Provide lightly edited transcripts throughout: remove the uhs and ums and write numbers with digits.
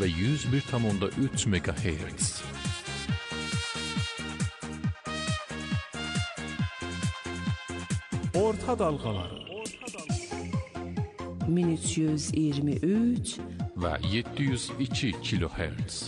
ve 101,3 MHz. Orta dalgaları 1323 ve 702 kHz.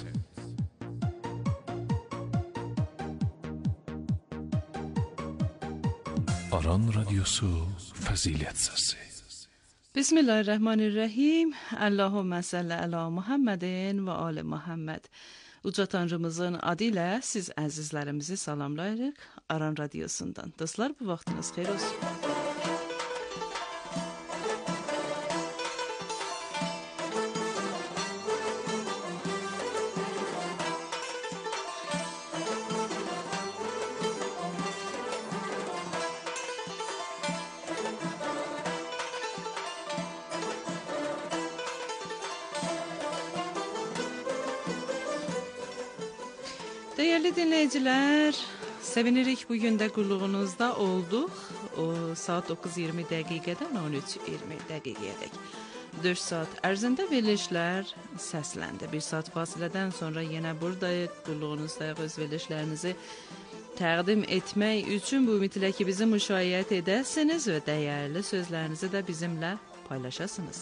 Aran Radyosu Fazilet Sesi. Bismillahirrahmanirrahim. Allahümme salli ala Muhammedin ve ali Muhammed. Uca Tanrımızın adıyla siz əzizlərimizi salamlayırıq Aran Radyosundan. Dostlar, bu vaxtınız xeyir olsun. Değerli dinleyiciler, sevinirik bugün de qulluğunuzda olduq. O saat 9:20 dəqiqədən 13:20 dəqiqəyədək 4 saat ərzində verilişlər səsləndi. 1 saat fasilədən sonra yenə buradayıq. Qulluğunuzdayıq, öz verilişlərinizi təqdim etmək üçün bu ümidlə ki, bizi müşayiət edəsiniz və dəyərli sözlərinizi də bizimlə paylaşasınız.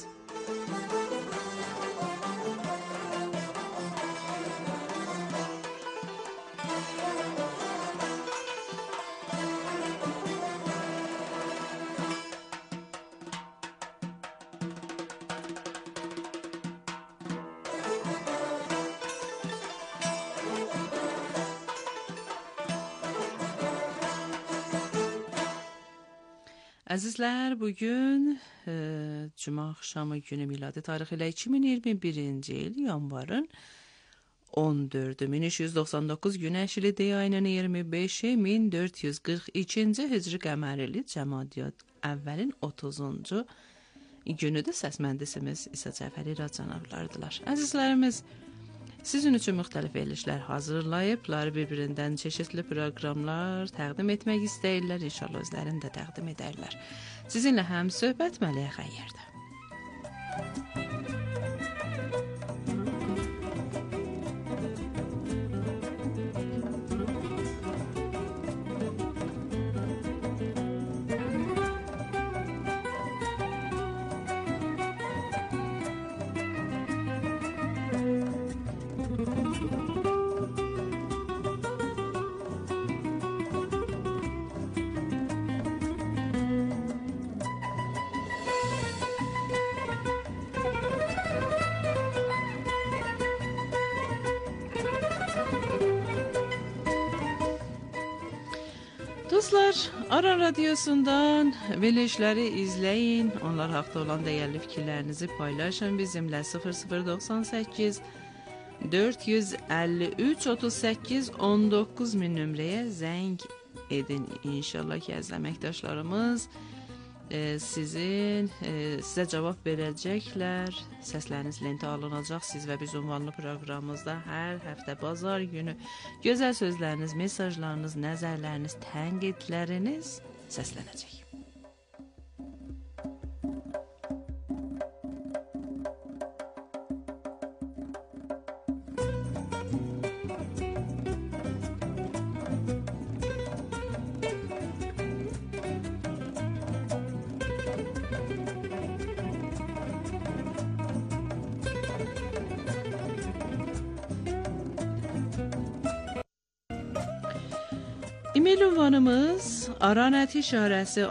Əzizlər, bugün Cuma axşamı günü miladi tarixi ilə 2021-ci il yanvarın 14-ü 1399 Günəş ili ayının 25-i 1442-ci Hicri qəmərli Cəmadiyat əvvəlin 30-cu günüdür. Səs mühəndisimiz İsa Cəfəri cənablardılar. Əzizlərimiz, sizin üçün müxtəlif verilişlər hazırlayıblar, bir-birindən çeşitli proqramlar təqdim etmək istəyirlər, inşallah özlərini də təqdim edərlər. Sizinlə həm söhbət Məliyə Xəyyərdə. Dostlar, Aran Radyosundan verilişləri izləyin, onlar haqda olan dəyərli fikirlərinizi paylaşın bizimlə. 0098 453 38 19 min nömrəyə zəng edin. İnşallah ki, əziz əməkdaşlarımız sizə cavab verəcəklər. Səsləriniz lentə alınacaq. Siz və biz ünvanlı proqramımızda hər həftə bazar günü gözəl sözləriniz, mesajlarınız, nəzərləriniz, tənqidləriniz səslənəcək. E-mail ünvanımız aranət işarəsi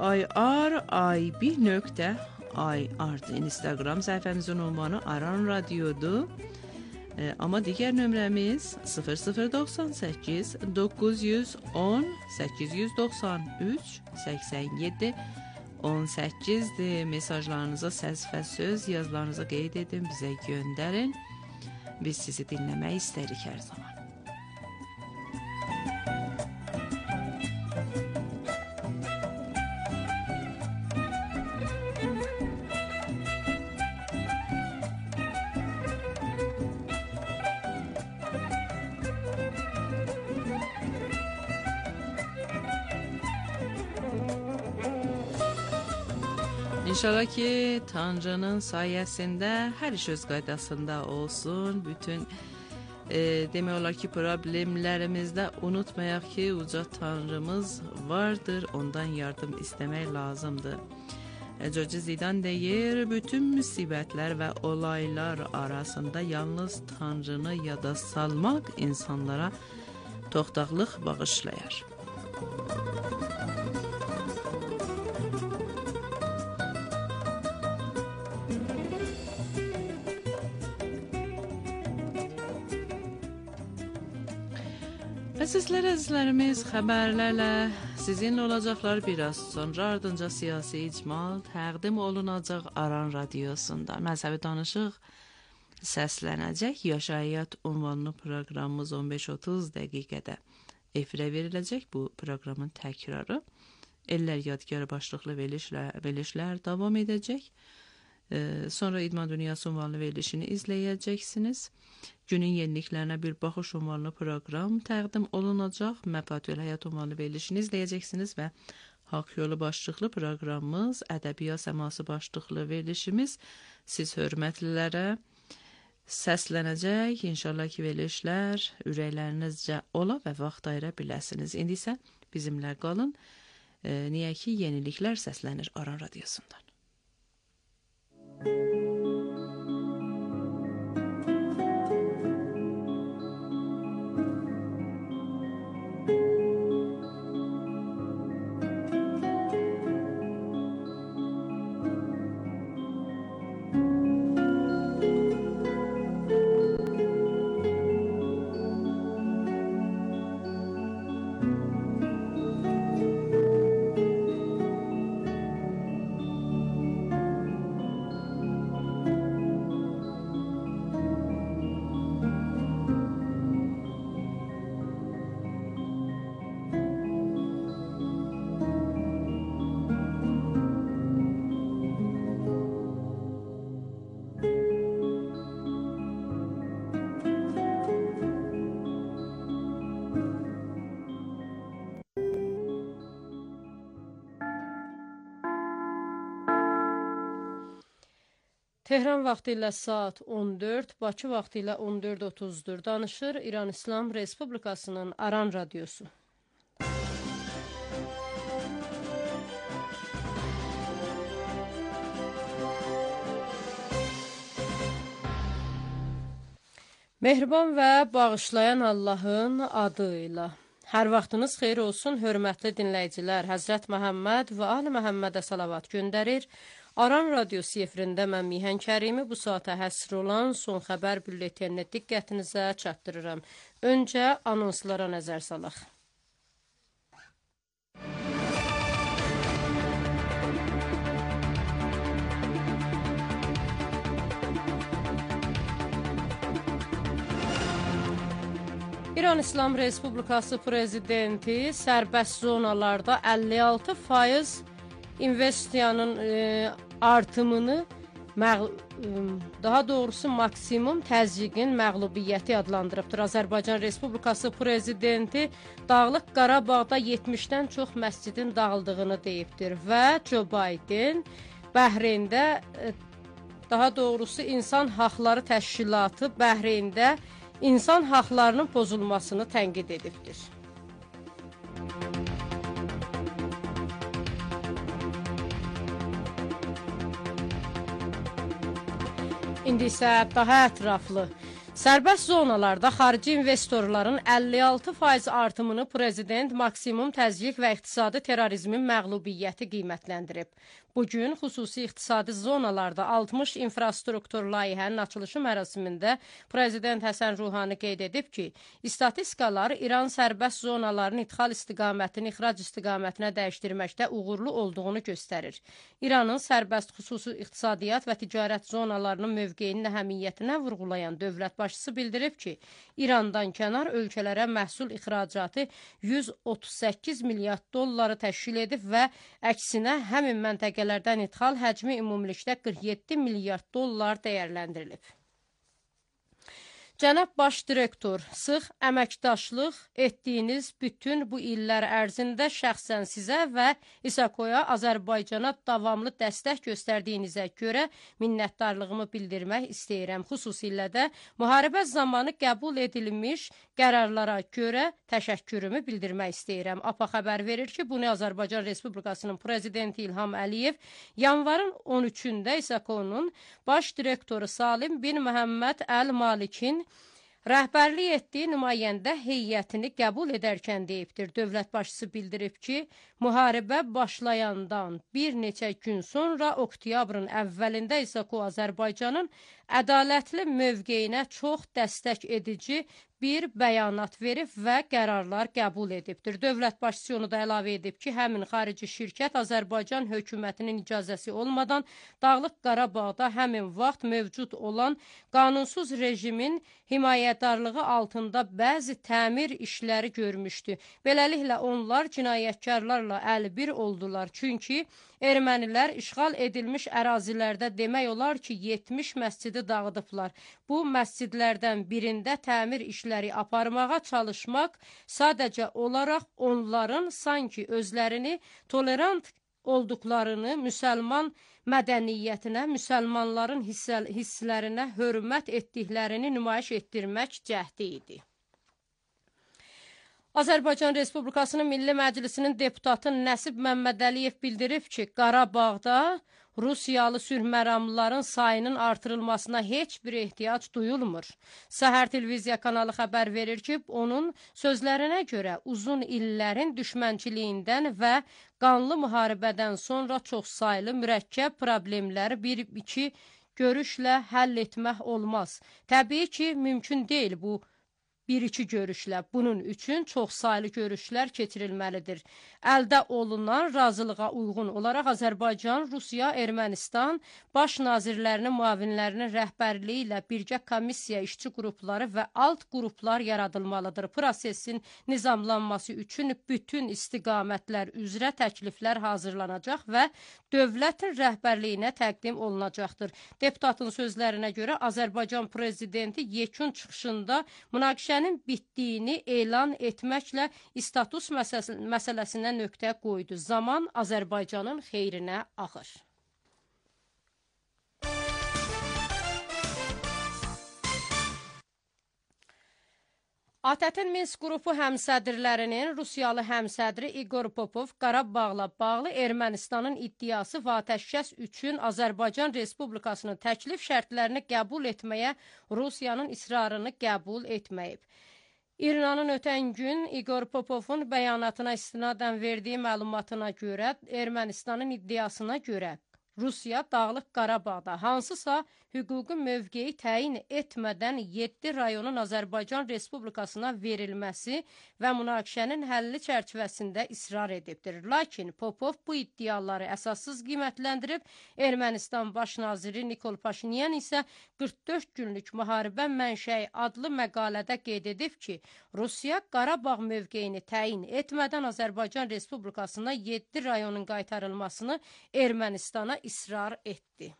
ir.ib.ir. Instagram səhifəmizin ünvanı Aran Radyodur. Amma digər nömrəmiz 0098 910 893 87 18'dir. Mesajlarınıza səs və söz, yazılarınıza qeyd edin, bizə göndərin. Biz sizi dinləmək istərik hər zaman. İnşallah ki Tanrı'nın sayesinde her iş öz qaydasında olsun. Bütün demək olar ki problemlərimizdə unutmayaq ki uca Tanrımız vardır. Ondan yardım istemək lazımdır. Coca Zidan deyir, bütün müsibətlər və olaylar arasında yalnız Tanrını yada salmaq insanlara toxtaqlıq bağışlayar. Əzizlərimiz, xəbərlərlə sizinlə olacaqlar biraz sonra, ardınca siyasi icmal təqdim olunacaq Aran Radiosunda. Məzhəbi danışıq səslənəcək. Yaşayat ünvanlı proqramımız 15-30 dəqiqədə efirə veriləcək. Bu proqramın təkrarı. Eller Yadgar başlıqlı verilişlər davam edəcək. Sonra İdman Dünyası ünvanlı verilişini izləyəcəksiniz. Günün yeniliklərinə bir baxış ünvanlı proqram təqdim olunacaq. Məfatül Həyat ünvanlı verilişini izləyəcəksiniz və Haqq Yolu başlıqlı proqramımız, Ədəbiyyat Səması başlıqlı verilişimiz siz hörmətlilərə səslənəcək. İnşallah ki verilişlər ürəklərinizcə ola və vaxt ayıra biləsiniz. İndi isə bizimlə qalın. Niyə ki yeniliklər səslənir Aran Radiosundan. Tehran vaxtı ilə saat 14, Bakı vaxtı ilə 14:30-dur. Danışır İran İslam Respublikasının Aran Radiosu. Mehriban və bağışlayan Allahın adıyla. Hər vaxtınız xeyir olsun, hörmətli dinləyicilər. Həzrət Məhəmməd və Ali Məhəmmədə salavat göndərir. Aran Radiosu efirində mən Mihan Kərimi bu saata həsr olan son xəbər bülletenini diqqətinizə çatdırıram. Öncə anonslara nəzər salaq. İran İslam Respublikası Prezidenti sərbəst zonalarda 56% investisiyanın artımını, daha doğrusu maksimum təzyiqin məğlubiyyəti adlandırıbdır. Azərbaycan Respublikası Prezidenti Dağlıq Qarabağda 70-dən çox məscidin dağıldığını deyibdir və Joe Biden Bəhreyndə, daha doğrusu İnsan Haqları Təşkilatı Bəhreyndə insan haqlarının pozulmasını tənqid edibdir. İndi isə daha ətraflı. Sərbəst zonalarda xarici investorların 56% artımını prezident maksimum təzyiq və iqtisadi terrorizmin məğlubiyyəti qiymətləndirib. Bugün xüsusi iqtisadi zonalarda 60 infrastruktur layihənin açılışı mərasimində prezident Həsən Ruhani qeyd edib ki, statistikalar İran sərbəst zonaların idxal istiqamətini ixrac istiqamətinə dəyişdirməkdə uğurlu olduğunu göstərir. İranın sərbəst xüsusi iqtisadiyyat və ticarət zonalarının mövqeyinin əhəmiyyətinə vurğulayan dövlət başçısı bildirib ki, İrandan kənar ölkələrə məhsul ixracatı 138 milyard dolları təşkil edib və əksinə həmin məntəqələrdən idxal həcmi ümumilikdə 47 milyard dollar dəyərləndirilib. Cənab baş direktor, sıx əməkdaşlıq etdiyiniz bütün bu illər ərzində şəxsən sizə və İSAKO-ya Azərbaycana davamlı dəstək göstərdiyinizə görə minnətdarlığımı bildirmək istəyirəm. Xüsusilə də müharibə zamanı qəbul edilmiş qərarlara görə təşəkkürümü bildirmək istəyirəm. APA xəbər verir ki, bunu Azərbaycan Respublikasının prezidenti İlham Əliyev yanvarın 13-də İSAKO-nun baş direktoru Salim bin Məhəmməd Əl-Malikin rəhbərlik etdiyi nümayəndə heyətini qəbul edərkən deyibdir. Dövlət başçısı bildirib ki, müharibə başlayandan bir neçə gün sonra oktyabrın əvvəlində İSAKO Azərbaycanın ədalətli mövqeyinə çox dəstək edici bir bəyanat verib və qərarlar qəbul edibdir. Dövlət başçısı onu da əlavə edib ki, həmin xarici şirkət Azərbaycan hökumətinin icazəsi olmadan Dağlıq Qarabağda həmin vaxt mövcud olan qanunsuz rejimin himayədarlığı altında bəzi təmir işləri görmüşdü. Beləliklə onlar cinayətkarlarla əlbir oldular. Çünki ermənilər işğal edilmiş ərazilərdə demək olar ki, 70 məscidi dağıdıblar. Bu məscidlərdən birində təmir işləri aparmağa çalışmaq sadəcə olaraq onların sanki özlərini tolerant olduqlarını, müsəlman mədəniyyətinə, müsəlmanların hisslərinə hörmət etdiklərini nümayiş etdirmək cəhdi idi. Azərbaycan Respublikasının Milli Məclisinin deputatı Nəsib Məmmədəliyev bildirib ki, Qarabağda Rusiyalı sülhməramlıların sayının artırılmasına heç bir ehtiyac duyulmur. Səhər televiziya kanalı xəbər verir ki, onun sözlərinə görə uzun illərin düşmənçiliyindən və qanlı müharibədən sonra çoxsaylı mürəkkəb problemləri bir-iki görüşlə həll etmək olmaz. Təbii ki, mümkün deyil bu bir-iki görüşlə. Bunun üçün çoxsaylı görüşlər keçirilməlidir. Əldə olunan razılığa uyğun olaraq Azərbaycan, Rusiya, Ermənistan baş nazirlərinin müavinlərinin rəhbərliyi ilə birgə komissiya, işçi qrupları və alt qruplar yaradılmalıdır. Prosesin nizamlanması üçün bütün istiqamətlər üzrə təkliflər hazırlanacaq və dövlətin rəhbərliyinə təqdim olunacaqdır. Deputatın sözlərinə görə Azərbaycan prezidenti yekun çıxışında münaqişənin bitdiyini elan etməklə status məsələsinə nöqtə qoydu. Zaman Azərbaycanın xeyrinə axır. ATƏT-in Minsk qrupu həmsədrlərinin Rusiyalı həmsədri İqor Popov Qarabağla bağlı Ermənistanın iddiası və atəşkəs üçün Azərbaycan Respublikasının təklif şərtlərini qəbul etməyə Rusiyanın israrını qəbul etməyib. İranın ötən gün İqor Popovun bəyanatına istinadən verdiyi məlumatına görə, Ermənistanın iddiasına görə Rusiya Dağlıq Qarabağda hansısa hüquqi mövqeyi təyin etmədən 7 rayonun Azərbaycan Respublikasına verilməsi və münaqişənin həlli çərçivəsində israr edibdir. Lakin Popov bu iddiaları əsassız qiymətləndirib, Ermənistan baş naziri Nikol Paşinyan isə 44 günlük müharibə mənşəyi adlı məqalədə qeyd edib ki, Rusiya Qarabağ mövqeyini təyin etmədən Azərbaycan Respublikasına 7 rayonun qaytarılmasını Ermənistana israr etdi.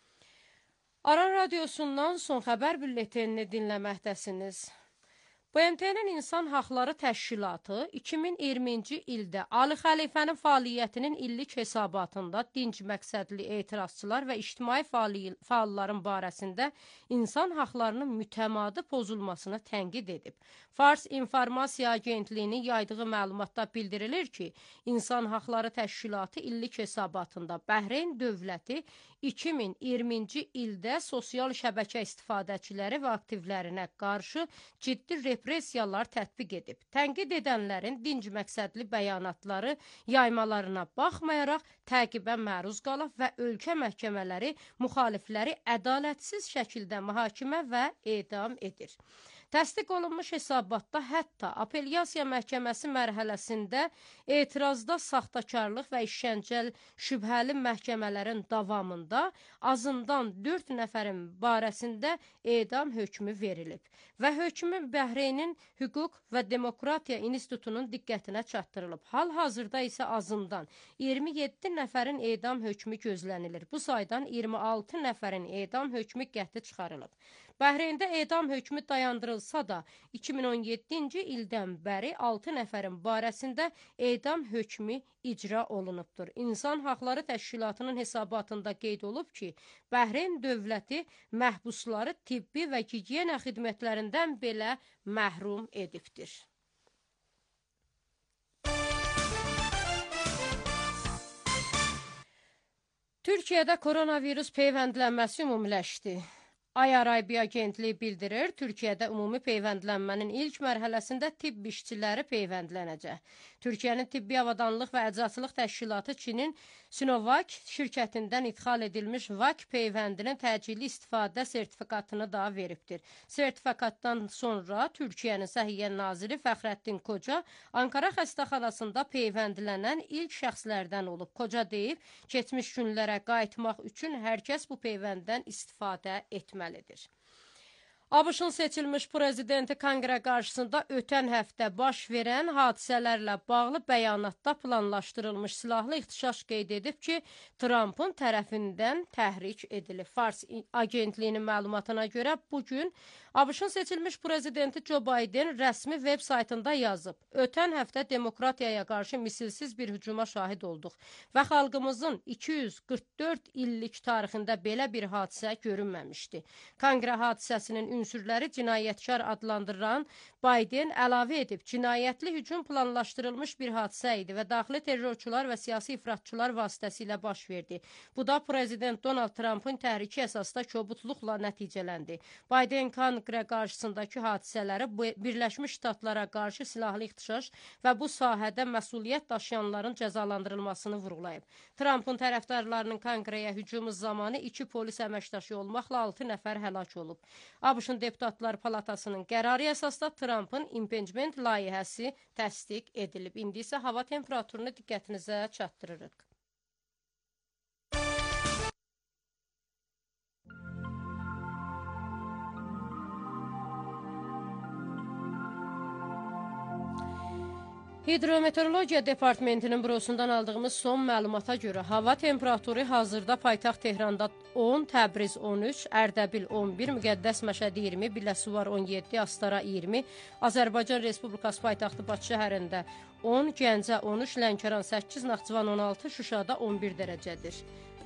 Aran Radiosundan son xəbər bülletenini dinləməkdəsiniz. BMT-nin İnsan Haqları Təşkilatı 2020-ci ildə Ali Xəlifənin fəaliyyətinin illik hesabatında dinc məqsədli etirazçılar və ictimai fəalların barəsində insan haqlarının mütəmadi pozulmasını tənqid edib. Fars İnformasiya Agentliyinin yaydığı məlumatda bildirilir ki, İnsan Haqları Təşkilatı illik hesabatında Bəhreyn dövləti 2020-ci ildə sosial şəbəkə istifadəçiləri və aktivlərinə qarşı ciddi repressiyalar tətbiq edib. Tənqid edənlərin dinc məqsədli bəyanatları yaymalarına baxmayaraq təqibə məruz qalıb və ölkə məhkəmələri müxalifləri ədalətsiz şəkildə mühakimə və edam edir. Təsdiq olunmuş hesabatda hətta apellyasiya məhkəməsi mərhələsində etirazda saxtakarlıq və işgəncəl şübhəli məhkəmələrin davamında azından 4 nəfərin barəsində edam hökmü verilib və hökmü Bəhreynin Hüquq və Demokratiya İnstitutunun diqqətinə çatdırılıb. Hal-hazırda isə azından 27 nəfərin edam hökmü gözlənilir. Bu saydan 26 nəfərin edam hökmü qəti çıxarılıb. Bəhreyndə edam hökmü dayandırılsa da, 2017-ci ildən bəri 6 nəfərin barəsində edam hökmü icra olunubdur. İnsan Haqları Təşkilatının hesabatında qeyd olub ki, Bəhreyn dövləti məhbusları tibbi və gigiyena xidmətlərindən belə məhrum edibdir. Türkiyədə koronavirus peyvəndlənməsi ümumiləşdi. IRIB agentliyi bildirir, Türkiyədə ümumi peyvəndlənmənin ilk mərhələsində tibb işçiləri peyvəndlənəcək. Türkiyənin Tibbi Avadanlıq və Əczaçılıq Təşkilatı Çinin Sinovac şirkətindən idxal edilmiş VAK peyvəndinin təcili istifadə sertifikatını da veribdir. Sertifikatdan sonra Türkiyənin Səhiyyə Naziri Fəxrəddin Qoca Ankara xəstəxanasında peyvəndlənən ilk şəxslərdən olub. Qoca deyib, keçmiş günlərə qayıtmaq üçün hər kəs bu peyvənddən istifadə etməlidir. ABŞ-ın seçilmiş prezidenti konqrə qarşısında ötən həftə baş verən hadisələrlə bağlı bəyanatda planlaşdırılmış silahlı ixtişaş qeyd edib ki, Trumpın tərəfindən təhrik edilib. Fars agentliyinin məlumatına görə bugün ABŞ-ın seçilmiş prezidenti Joe Biden rəsmi veb saytında yazıb. Ötən həftə demokratiyaya qarşı misilsiz bir hücuma şahid olduq və xalqımızın 244 illik tarixində belə bir hadisə görünməmişdi. Konqrə hadisəsinin ünsürləri cinayətkar adlandıran Biden əlavə edib, cinayətli hücum planlaşdırılmış bir hadisə idi və daxili terrorçular və siyasi ifratçılar vasitəsilə baş verdi. Bu da prezident Donald Trumpın təhriki əsasda kobudluqla nəticələndi. Biden konqrə qarşısındakı hadisələri Birləşmiş Ştatlara qarşı silahlı ixtişaş və bu sahədə məsuliyyət daşıyanların cəzalandırılmasını vurğulayıb. Trumpın tərəfdarlarının konqrəyə hücumu zamanı 2 polis əməkdaşı olmaqla 6 nəfər həlak olub. ABŞ-ın Deputatlar Palatasının qərarı əsasda Trumpın impeachment layihəsi təsdiq edilib. İndi isə hava temperaturunu diqqətinizə çatdırırıq. Hidrometeorologiya Departamentinin bürosundan aldığımız son məlumata görə hava temperaturu hazırda paytaxt Tehranda 10, Təbriz 13, Ərdəbil 11, Müqəddəs Məşədi 20, Biləsuvar 17, Astara 20, Azərbaycan Respublikası paytaxtı Bakı şəhərində 10, Gəncə 13, Lənkəran 8, Naxçıvan 16, Şuşada 11 dərəcədir.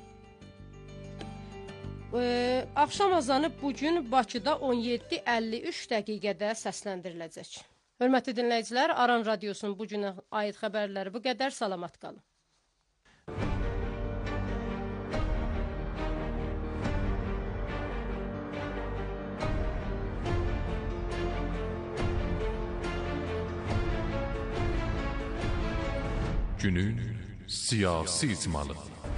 Axşam azanı bugün Bakıda 17:53 dəqiqədə səsləndiriləcək. Hörmətli dinləyicilər, Aran Radiosunun bugünə aid xəbərləri bu qədər. Salamat qalın. Günün siyasi icmalı.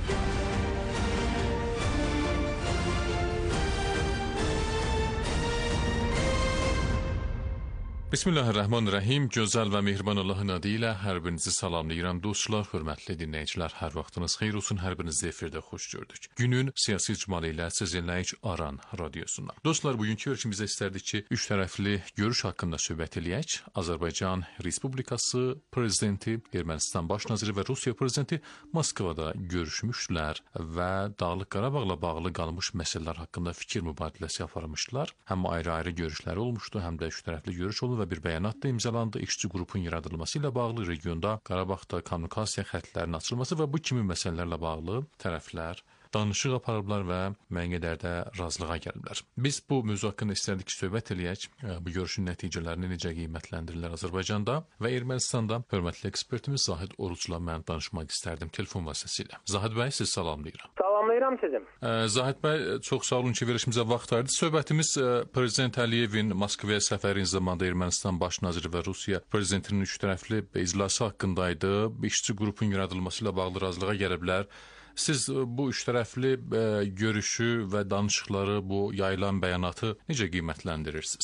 Bismillahirrahmanirrahim. Gözəl və mehriban Allahın adı ilə hər birinizi salamlayıram. Dostlar, hörmətli dinləyicilər, hər vaxtınız xeyir olsun, hər birinizi efirdə xoş gördük. Günün siyasi icmalı ilə sizinləyik Aran Radiosundan. Dostlar, bugünkü görüşümüzdə istərdik ki, üç tərəfli görüş haqqında söhbət eləyək. Azərbaycan Respublikası Prezidenti, Ermənistan Baş Naziri və Rusiya Prezidenti Moskvada görüşmüşdülər və Dağlıq Qarabağla bağlı qalmış məsələlər haqqında fikir mübadiləsi aparmışdılar. Həm ayrı-ayrı görüşləri olmuşdu, həm də üç tərəfli görüş oldu və bir bəyanat da imzalandı. İşçi qrupun yaradılması ilə bağlı regionda Qarabağda kommunikasiya xəttlərinin açılması və bu kimi məsələlərlə bağlı tərəflər danışıq aparıblar və müəyyən qədər də razılığa gəliblər. Biz bu mövzu haqqında istərdik ki, söhbət eləyək. Bu görüşün nəticələrini necə qiymətləndirirlər Azərbaycanda və Ermənistanda. Hörmətli ekspertimiz Zahid Orucla mən danışmaq istərdim telefon vasitəsilə. Zahid bəy, sizi salamlayıram. Salamlayıram sizim. Zahid bəy, çox sağ olun ki, verilişimizə vaxt ayırdınız. Söhbətimiz Prezident Əliyevin Moskvaya səfəri zamanında Ermənistan Baş Naziri və Rusiya Prezidentinin üç tərəfli iclası haqqındaydı. İşçi qrupun yaradılması ilə bağlı razılığa gəliblər. Siz bu üç tərəfli görüşü və danışıqları, bu yayılan bəyanatı necə qiymətləndirirsiniz?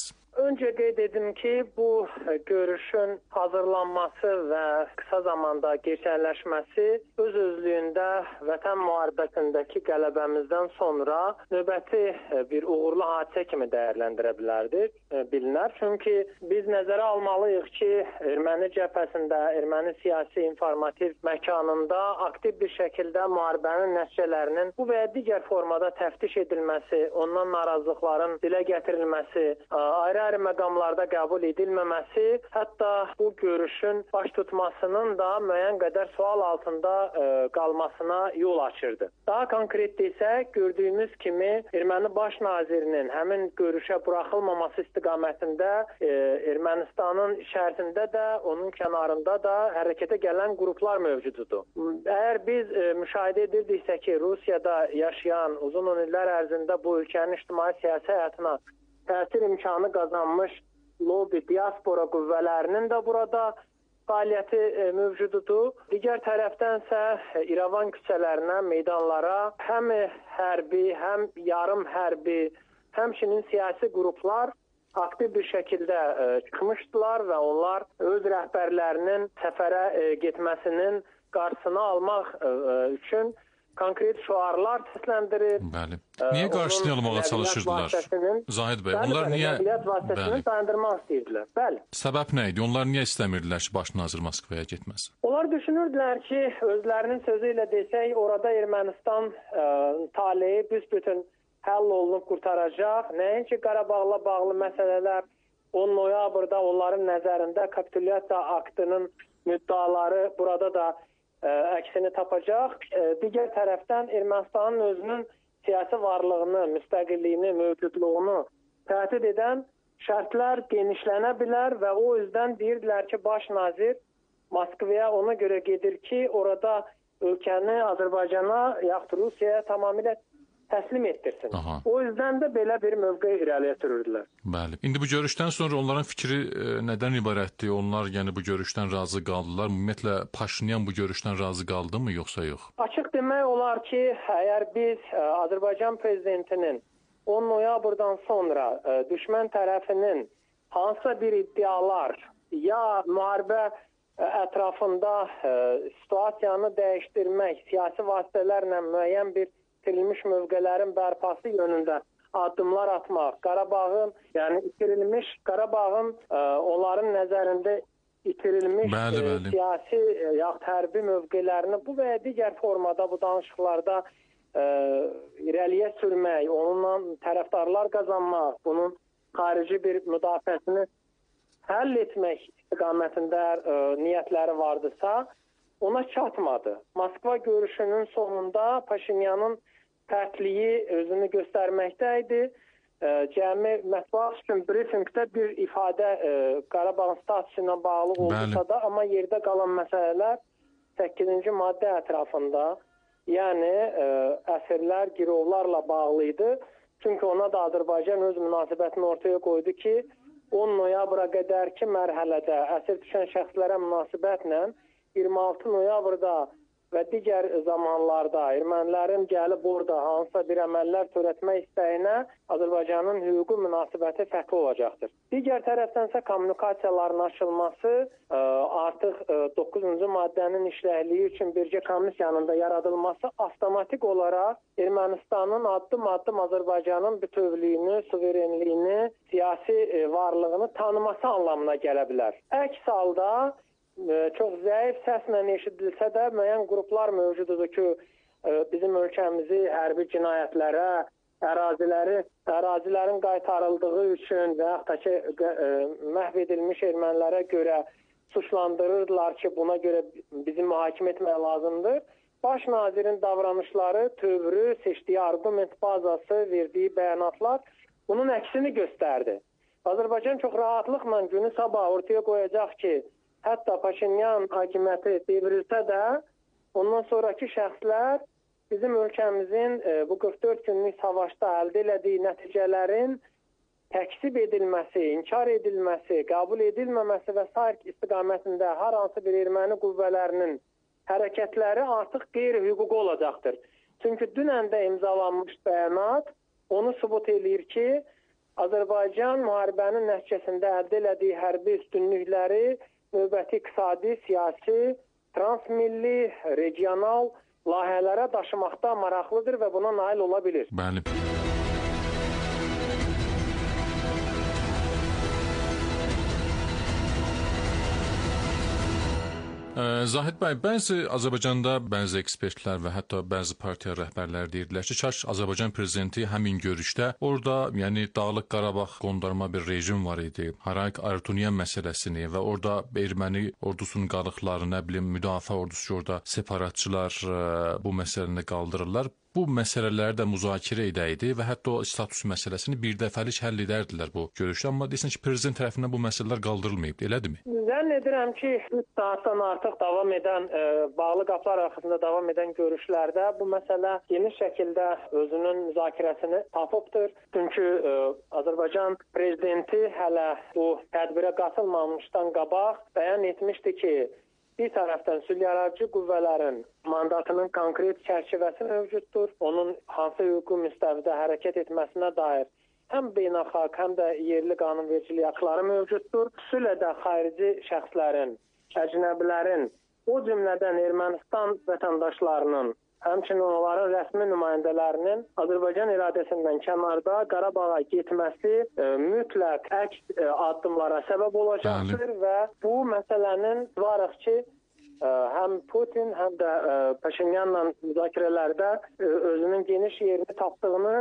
Önce qeyd edim ki, bu görüşün hazırlanması və qısa zamanda gerçəkləşməsi öz-özlüyündə vətən müharibəsindəki qələbəmizdən sonra növbəti bir uğurlu hadisə kimi dəyərləndirə bilinər. Çünki biz nəzərə almalıyıq ki, erməni cəbhəsində, erməni siyasi informativ məkanında aktiv bir şəkildə müharibənin nəticələrinin bu və ya digər formada təftiş edilməsi, ondan narazılıqların dilə gətirilməsi, ayrı-ayrı məqamlarda qəbul edilməməsi, hətta bu görüşün baş tutmasının da müəyyən qədər sual altında qalmasına yol açırdı. Daha konkret desək, gördüyümüz kimi erməni baş nazirinin həmin görüşə buraxılmaması istiqamətində Ermənistanın içərisində də, onun kənarında da hərəkətə gələn qruplar mövcuddur. Əgər biz müşahidə edirdiksə ki, Rusiyada yaşayan, uzun illər ərzində bu ölkənin ictimai-siyasi həyatına təsir imkanı qazanmış lobby, diaspora qüvvələrinin də burada fəaliyyəti mövcududur. Digər tərəfdənsə İrəvan küçələrinə, meydanlara həm hərbi, həm yarım hərbi, həmçinin siyasi qruplar aktiv bir şəkildə çıxmışdılar və onlar öz rəhbərlərinin səfərə getməsinin qarşısını almaq üçün konkret şüarlar səsləndirir. Bəli. Niyə qarşısını almağa çalışırdılar? Zahid bəy, onlar niyə nəqliyyat vasitəsini dayandırmaq istəyirdilər? Bəli. Səbəb nə idi? Onlar niyə istəmirdilər ki, baş nazir Moskvaya getməsin? Onlar düşünürdülər ki, özlərinin sözü ilə desək, orada Ermənistan taleyi büsbütün həll olunub qurtaracaq. Nəinki Qarabağla bağlı məsələlər 10 noyabrda onların nəzərində kapitulyasiya aktının müddaları burada da əksini tapacaq. Digər tərəfdən Ermənistanın özünün siyasi varlığını, müstəqilliyini, mövcudluğunu təhdid edən şərtlər genişlənə bilər və o yüzden deyirdilər ki, baş nazir Moskvaya ona görə gedir ki, orada ölkəni Azərbaycana yaxud Rusiyaya tamamilə təslim etdirsin. Aha. O yüzden də belə bir mövqe irəliyə sürürdülər. Bəli. İndi bu görüşdən sonra onların fikri nədən ibarətdir? Onlar yəni bu görüşdən razı qaldılar. Ümumiyyətlə Paşinyan bu görüşdən razı qaldı mı, yoxsa yox? Açıq demək olar ki, əgər biz Azərbaycan prezidentinin 10 noyabrdan sonra düşmən tərəfinin hansısa bir iddialar ya müharibə ətrafında situasiyanı dəyişdirmək, siyasi vasitələrlə müəyyən bir itirilmiş mövqələrin bərpası yönündə addımlar atmaq, Qarabağın, yəni itirilmiş Qarabağın onların nəzərində itirilmiş siyasi yaxud hərbi mövqələrini bu və ya digər formada bu danışıqlarda irəliyə sürmək, onunla tərəfdarlar qazanmaq, bunun xarici bir müdafiəsini həll etmək istiqamətində niyyətləri vardısa, ona çatmadı. Moskva görüşünün sonunda Paşinyanın pərtliyi özünü göstərməkdə idi. Cəmi mətbuat üçün briefingdə bir ifadə Qarabağ statusuna ilə bağlı olsa da, amma yerdə qalan məsələlər 8-ci maddə ətrafında, yəni əsirlər, girovlarla bağlı idi. Çünki ona da Azərbaycan öz münasibətini ortaya qoydu ki, 10 noyabra qədərki mərhələdə əsir düşən şəxslərə münasibətlə 26 noyabrda və digər zamanlarda ermənilərin gəlib orada hansısa bir əməllər törətmək istəyinə Azərbaycanın hüquqi münasibəti fərqli olacaqdır. Digər tərəfdənsə kommunikasiyaların açılması artıq 9-cu maddənin işləkliyi üçün bircə komissiyanın da yaradılması avtomatik olaraq Ermənistanın addım-addım Azərbaycanın bütövlüyünü, suverenliyini, siyasi varlığını tanıması anlamına gələ bilər. Əks halda çox zəif səslə eşidilsə də müəyyən qruplar mövcududur ki, bizim ölkəmizi hərbi cinayətlərə, ərazilərin qaytarıldığı üçün və yaxud da ki, məhv edilmiş ermənilərə görə suçlandırırdılar ki, buna görə bizi mühakimə etmək lazımdır. Baş nazirin davranışları, tövrü, seçdiyi argument bazası, verdiyi bəyanatlar bunun əksini göstərdi. Azərbaycan çox rahatlıqla günü sabah ortaya qoyacaq ki, hətta Paşinyan hakimiyyəti devrilsə də, ondan sonraki şəxslər bizim ölkəmizin bu 44 günlük savaşda əldə elədiyi nəticələrin təksib edilməsi, inkar edilməsi, qəbul edilməməsi və s. istiqamətində hər hansı bir erməni qüvvələrinin hərəkətləri artıq qeyri-hüquqi olacaqdır. Çünki dünən də imzalanmış bəyanat onu sübut eləyir ki, Azərbaycan müharibənin nəticəsində əldə elədiyi hərbi üstünlükləri növbəti iqtisadi, siyasi, transmilli, regional layihələrə daşımaqda maraqlıdır və buna nail ola bilir. Bəli. Zahid bəy, bəzi Azərbaycanda bəzi ekspertlər və hətta bəzi partiya rəhbərləri deyirdilər ki, kaş Azərbaycan prezidenti həmin görüşdə orada, yəni Dağlıq Qarabağ qondarma bir rejim var idi. Harayk Artuniyan məsələsini və orada erməni ordusunun qalıqları, nə bilim, müdafiə ordusu, orada separatçılar bu məsələni qaldırırlar. Bu məsələləri də müzakirə edəydi və hətta o status məsələsini birdəfəlik həll edərdilər bu görüşdə. Amma desən ki, prezident tərəfindən bu məsələlər qaldırılmayıb, elədirmi? Zənn edirəm ki, 3 saatdan artıq davam edən, bağlı qapılar arxasında davam edən görüşlərdə bu məsələ geniş şəkildə özünün müzakirəsini tapıbdır. Çünki Azərbaycan prezidenti hələ bu tədbirə qatılmamışdan qabaq bəyan etmişdi ki, bir tərəfdən sülhiyaradıcı qüvvələrin mandatının konkret çərçivəsi mövcuddur. Onun hansı hüquqi müstəvidə hərəkət etməsinə dair həm beynəlxalq, həm də yerli qanunvericilik aktları mövcuddur. Xüsusilə də xarici şəxslərin, əcnəbilərin, o cümlədən Ermənistan vətəndaşlarının, həmçinin onların rəsmi nümayəndələrinin Azərbaycan iradəsindən kənarda Qarabağa getməsi mütləq əks addımlara səbəb olacaqdır və bu məsələnin varıq ki, həm Putin, həm də Paşinyanla müzakirələrdə özünün geniş yerini tapdığını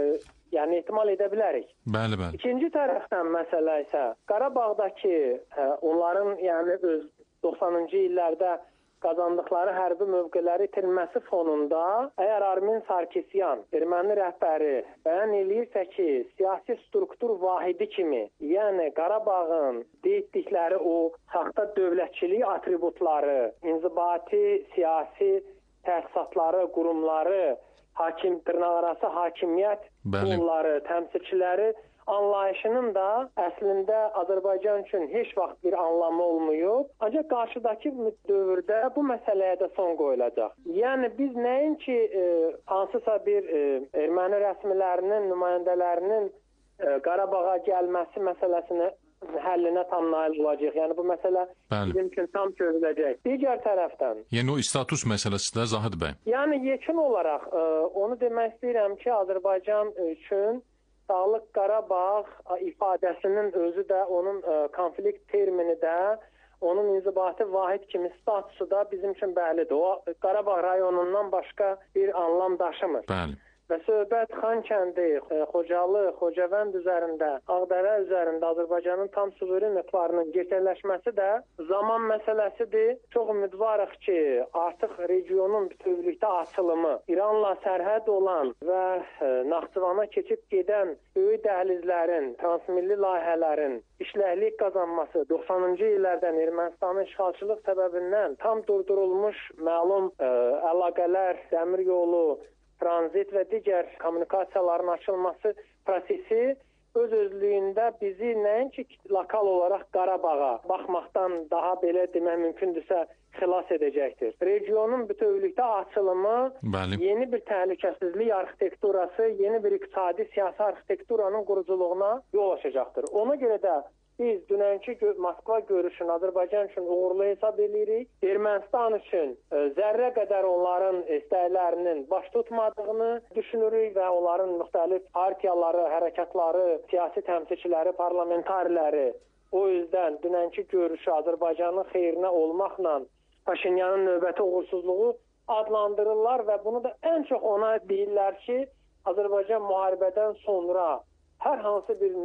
yəni ehtimal edə bilərik. Bəli, bəli. İkinci tərəfdən məsələ isə Qarabağdakı onların yəni öz 90-cı illərdə qazandıqları hərbi mövqeləri itirməsi fonunda əgər Armen Sarkisyan, erməni rəhbəri bəyan eləyirsə ki, siyasi struktur vahidi kimi, yəni Qarabağın deyitdikləri o saxta dövlətçilik atributları, inzibati, siyasi təsisatları, qurumları, dırnaqarası hakimiyyət qolları, təmsilçiləri anlayışının da əslində Azərbaycan üçün heç vaxt bir anlamı olmayıb. Ancaq qarşıdakı dövrdə bu məsələyə də son qoyulacaq. Yəni biz nəinki hansısa bir erməni rəsmilərinin, nümayəndələrinin Qarabağa gəlməsi məsələsini həllinə tam nail olacaq. Yəni bu məsələ bizim üçün tam çözüləcək. Digər tərəfdən. Yəni o status məsələsi də Zahid bəy. Yəni yekun olaraq onu demək istəyirəm ki, Azərbaycan üçün Dağlıq Qarabağ ifadəsinin özü də, onun konflikt termini də, onun inzibati vahid kimi statusu da bizim üçün bəllidir. O Qarabağ rayonundan başqa bir anlam daşımır. Bəli. Və söhbət Xankəndi, Xocalı, Xocavənd üzərində, Ağdərə üzərində Azərbaycanın tam suveren hüquqlarının yetirləşməsi də zaman məsələsidir. Çox ümidvarıq ki, artıq regionun bütövlükdə açılımı, İranla sərhəd olan və Naxçıvana keçib gedən böyük dəhlizlərin, transmilli layihələrin işləklik qazanması 90-cı illərdən Ermənistanın işğalçılıq səbəbindən tam durdurulmuş məlum əlaqələr, dəmir yolu, tranzit və digər kommunikasiyaların açılması prosesi öz özlüyündə bizi nəinki lokal olaraq Qarabağa baxmaqdan daha belə demək mümkündürsə xilas edəcəkdir. Regionun bütövlükdə açılımı, yeni bir təhlükəsizlik arxitekturası, yeni bir iqtisadi siyasi arxitekturanın quruculuğuna yol açacaqdır. Ona görə də biz dünənki Moskva görüşünü Azərbaycan üçün uğurlu hesab edirik. Ermənistan üçün zərrə qədər onların istəklərinin baş tutmadığını düşünürük və onların müxtəlif partiyaları, hərəkatları, siyasi təmsilçiləri, parlamentariləri o yüzdən dünənki görüşü Azərbaycanın xeyrinə olmaqla Paşinyanın növbəti uğursuzluğu adlandırırlar və bunu da ən çox ona deyirlər ki, Azərbaycan müharibədən sonra hər hansı bir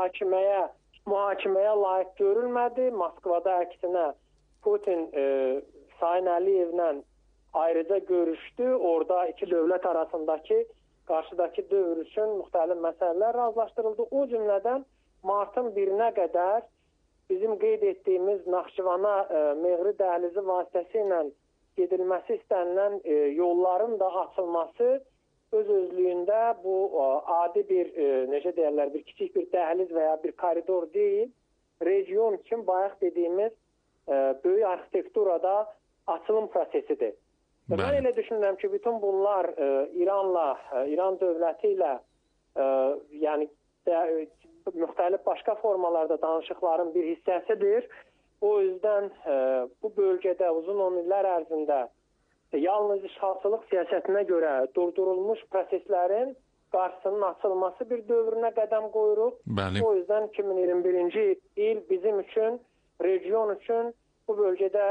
mühakiməyə layiq görülmədi. Moskvada əksinə Putin Sayın Əliyevlə ayrıca görüşdü. Orada iki dövlət arasındakı qarşıdakı dövr üçün müxtəlif məsələlər razılaşdırıldı. O cümlədən martın 1-nə qədər bizim qeyd etdiyimiz Naxçıvana Meğri dəhlizi vasitəsilə gedilməsi istənilən yolların da açılması öz özlüyündə bu adi bir, necə deyərlər, bir kiçik bir dəhliz və ya bir koridor deyil, region üçün bayaq dediyimiz böyük arxitekturada açılım prosesidir. Mən elə düşünürəm ki, bütün bunlar İran dövləti ilə yəni müxtəlif başqa formalarda danışıqların bir hissəsidir. O yüzden bu bölgede uzun 10 illər ərzində yalnız işğalçılıq siyasətinə görə durdurulmuş proseslərin qarşısının açılması bir dövrünə qədəm qoyuruq. Bəli. O yüzden 2021-ci il bizim üçün, region üçün, bu bölgədə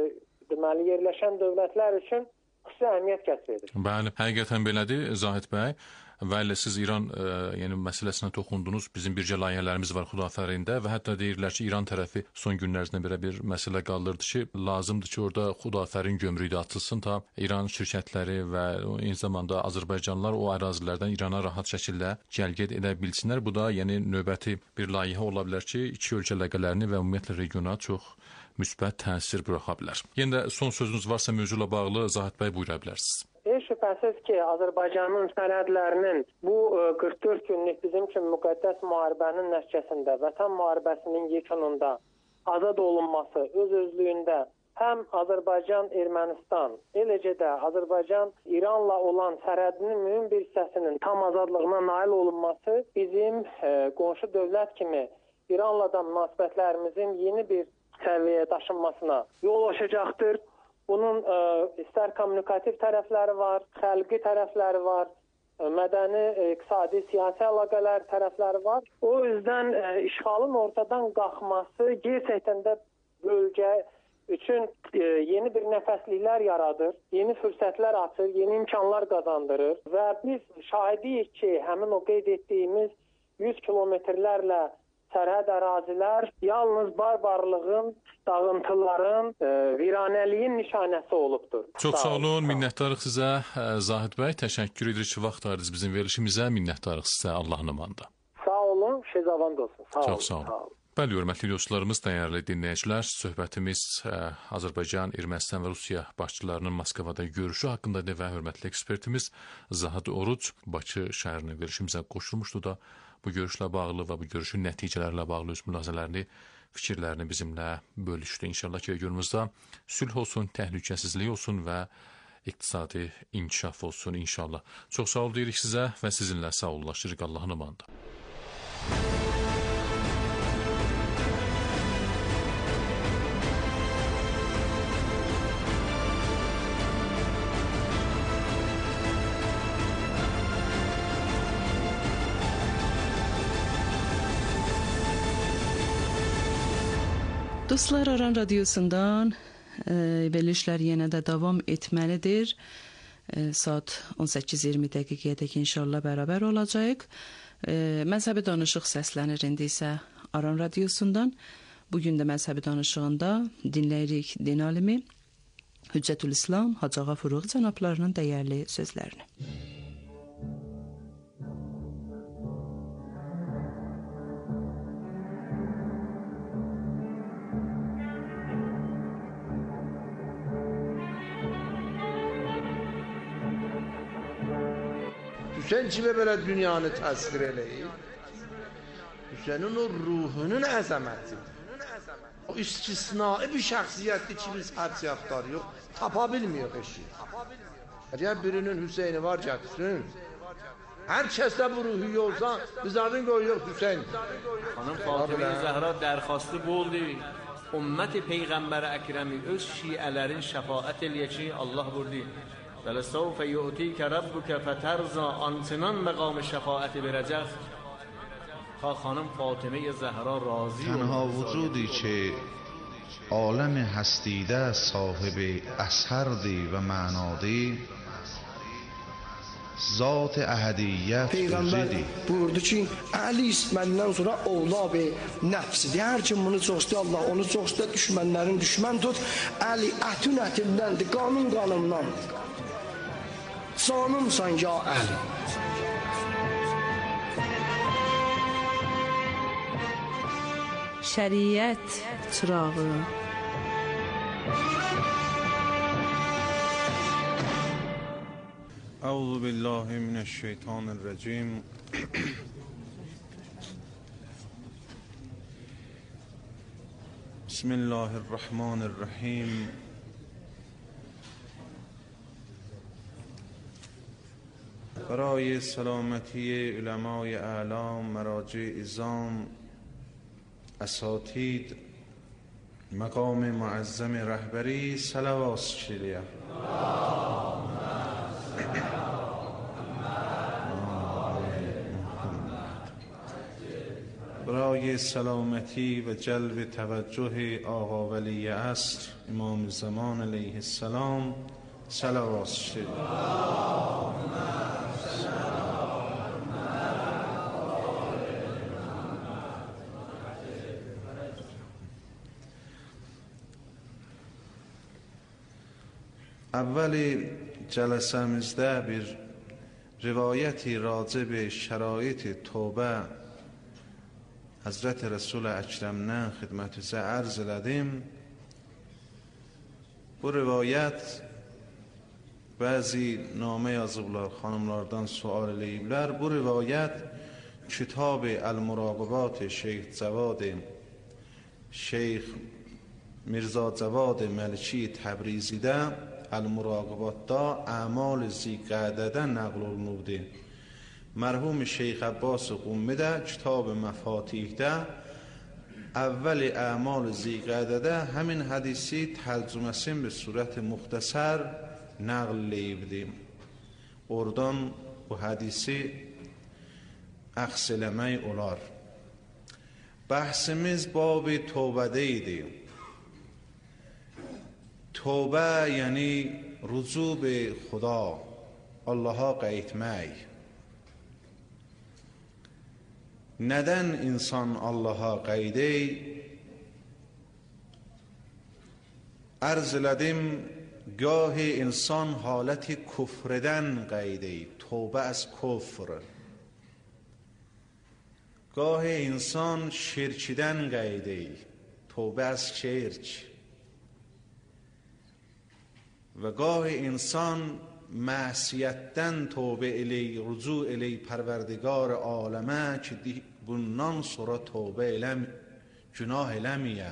deməli yerləşən dövlətlər üçün xüsusi əhəmiyyət kəsb edir. Bəli, həqiqətən belədir Zahid bəy. Və elə siz İran məsələsinə toxundunuz. Bizim bircə layihələrimiz var Xudafərində və hətta deyirlər ki, İran tərəfi son günlərzində belə bir məsələ qaldırdı ki, lazımdır ki, orada Xudafərin gömrüyü də atılsın ta İran şirkətləri və eyni zamanda Azərbaycanlılar o ərazilərdən İrana rahat şəkildə gəlged edə bilsinlər. Bu da yəni növbəti bir layihə ola bilər ki, iki ölkə əlaqələrini və ümumiyyətlə regiona çox müsbət təsir buraxa bilər. Yenə də son sözünüz varsa mövzuyla bağlı Zahid bəy buyura bilərsiniz. Şübhəsiz ki, Azərbaycanın sərhədlərinin bu 44 günlük bizim üçün müqəddəs müharibənin nəticəsində, vətən müharibəsinin yekununda azad olunması öz-özlüyündə həm Azərbaycan, Ermənistan, eləcə də Azərbaycan İranla olan sərhədinin mühüm bir hissəsinin tam azadlığına nail olunması bizim qonşu dövlət kimi İranla da münasibətlərimizin yeni bir səviyyəyə daşınmasına yol açacaqdır. Bunun istər kommunikativ tərəfləri var, xəlqi tərəfləri var, mədəni, iqtisadi, siyasi əlaqələr tərəfləri var. O yüzden işğalın ortadan qalxması gerçəkdən də bölgə üçün yeni bir nəfəsliklər yaradır, yeni fürsətlər açır, yeni imkanlar qazandırır və biz şahidiyik ki, həmin o qeyd etdiyimiz 100 kilometrlərlə sərhəd ərazilər yalnız barbarlığın, dağıntıların, viranəliyin nişanəsi olubdur. Çox sağ olun, minnətdarıq sizə Zahid bəy. Təşəkkür edirik ki, vaxt ayırdınız bizim verilişimizə. Minnətdarıq sizə Allahın amanında. Sağ olun, şezavand olsun. Çox sağ olun. Bəli, hörmətli dostlarımız, dəyərli dinləyicilər, söhbətimiz Azərbaycan, Ermənistan və Rusiya başçılarının Moskvada görüşü haqqındadır və hörmətli ekspertimiz Zahid Oruc Bakı şəhərinə verilişimizə qoşulmuşdu da bu görüşlə bağlı və bu görüşün nəticələrlə bağlı öz mülahizələrini, fikirlərini bizimlə bölüşdü. İnşallah ki, regionumuzda sülh olsun, təhlükəsizlik olsun və iqtisadi inkişaf olsun inşallah. Çox sağ ol deyirik sizə və sizinlə sağollaşırıq Allahın amanında. Dostlar, Aran Radyosu'ndan verilişler yenə də davam etməlidir. Saat 18:20 dəqiqəyədək inşallah bərabər olacaq. Məzhəbi danışıq səslənir indi isə Aran Radyosu'ndan. Bugün də məzhəbi danışığında dinləyirik din alimi Hüccətül İslam Hacı Ağa Furuği cənablarının dəyərli sözlərini. Hüseyin kimi belə dünyanı təsvir eləyir. Hüseynin o ruhunun əzəmətidir. O istisnai bir şəxsiyyətdir ki, biz hədsiyatları yox, tapa bilmiyor eşi. Əgər birinin Hüseyni var gətirsin, hər kəsdə bu ruhu yolsa, bizlərin qoyuyor Hüseyin. Xanım Fatimə Zəhra dərxastı bu oldu. Ümmət-i Peyğəmbər Əkrəmi öz şiələrin şəfaət eləyək ki, Allah vurdu. وَلَسَوْفَ يُؤْتِيكَ رَبُّكَ فَتَرْضَى آنچنان مقام شفاعت برجخ تا خانم فاطمه زهرا راضی تنها وجودی که عالم هستیده صاحب اثردی و معنادی zat əhədiyyət Peyğəmbər buyurdu ki, Əli məndən sonra ovlab-ı nəfsidir. Hər kim bunu çox istəyir, Allah onu çox istəyir, düşmənlərin düşmən tut. Əli ətün ətindəndir, qanun qanımdan. Canımsan ya Əli. Şəriət çırağı. أعوذ بالله من الشيطان الرجيم بسم الله الرحمن الرحيم برای سلامتی علمای اعلام، مراجع عظام، اساتید مقام معظم رهبری صلوات شریعه. برای سلامتی و جلب توجه آقا ولی عصر امام زمان علیه السلام صلوات شریعه. اول جلسه‌مizdə bir rivayəti راجع به شرایط توبه حضرت رسول اکرمdən xidmətinizə arz elədim. Bu rivayət bəzi namə yazıblar, xanımlardan sual eləyiblər. Bu rivayət kitab المراقبات şeyx Cavad şeyx میرزا جواد ملکی تبریزیdə المراقباتda اعمال ذی‌قعدədə نقل olunubdur. مرحوم شیخ عباس قمی ده کتاب مفاتیح ده اول اعمال ذی‌قعده ده همین حدیثی ترجمه‌سین به صورت مختصر نقل لیبدیم. oradan bu hadisi əxs eləmək olar. Bəhsimiz bab-ı tövbədə idi. Tövbə yəni rücu be Xuda, Allaha qayıtmaq. Nədən insan Allaha qayıdır? Arz elədim, gahi insan haləti küfrdən qayıdır, tövbə az küfr. Gahi insan şirkdən qayıdır, tövbə az şirk. و گاه انسان معصیتden توبه الی رجوع الی پروردگار عالمه که bundan sonra توبه günah eləməyə.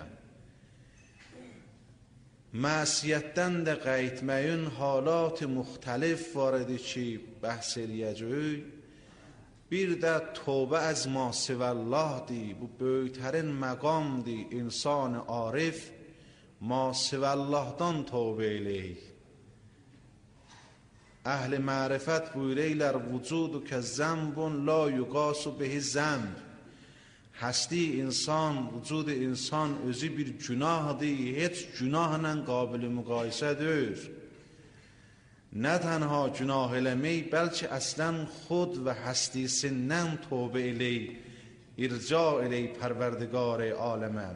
Məsiyətdən də qayıtmayın halat müxtəlif var idi ki, bəhs eləyəcəyik. Bir də توبه از ما سوى Allah'dır. Bu böyüklərin məqamdır. İnsan arif ما سوى Allah'dan توبه eləyik. اهل معرفت بویریلر وجود که ذنب لا یقاس به ذنب. هستی انسان، وجود انسان özü bir günahdır, heç günahla قابل müqayisə deyil. Nə tənha günah eləmək, bəlkə əslən xud və hastisindən tövbə eləyik, irca eləyik پروردگار aləmə.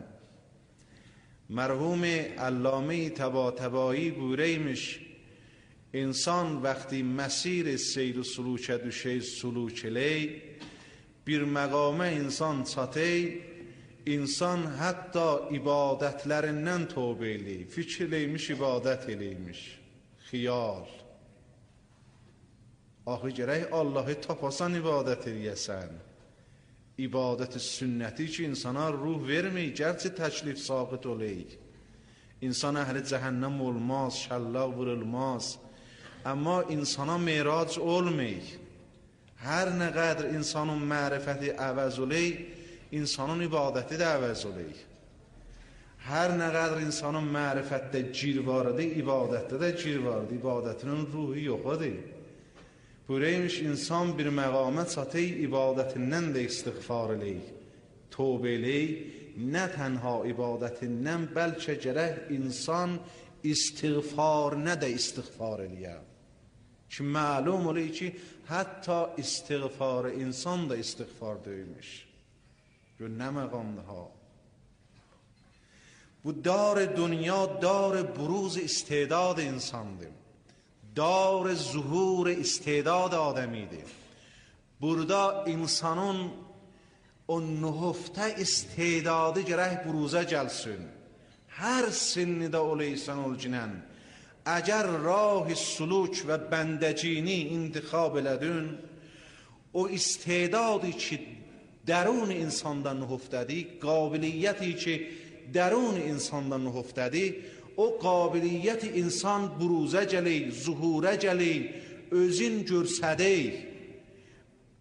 مرحوم علامه طباطبایی بوریmiş انسان وقتی مسیر سیر و سلوک düşey سلوک الی bir məqama insan çatır, insan hətta ibadətlərindən tövbə eləyir, fikir eləymiş, ibadət eləymiş, xiyal. Axı gərək Allahı tapasan ibadət eləyəsən. İbadət sünnəti ki insana ruh vermir, gərçi təklif saqit oleyik. İnsan əhli cəhənnəm olmaz, şəllaq vurulmaz. Amma insana mirac olmayır. Hər nə qədər insanın mərifəti əvəz oleyik, insanın ibadəti də əvəz oleyik. Hər nə qədər insanın mərifətdə gir vardı, ibadətdə də gir vardı. İbadətinin ruhu yoxadır. Büreymiş insan bir məqamə çatır, ibadətindən də istiğfar eləyik, tövbə eləyik. Nə tənha ibadətindən, bəlkə gərək insan istiğfarına da istiğfar eləyər. Ki məlum olur ki, hətta istiğfar insan da istiğfar deyilmiş. Gör nə məqamdır ha. Bu dar dünya dar buruz istedad insandır. Dar zuhur istedad ademidir. Burada insanın o nühufta istedadı gərək buruza gəlsin. Hər sinnidə oleysən olcinən. Əgər rah-ı suluk və bəndəcini intikhab elədin, o istedadı ki درون insanda nühuftədir, qabiliyyəti ki درون insanda nühuftədir, o qabiliyyəti insan buruzə gəlir, zuhurə gəlir, özün görsədir.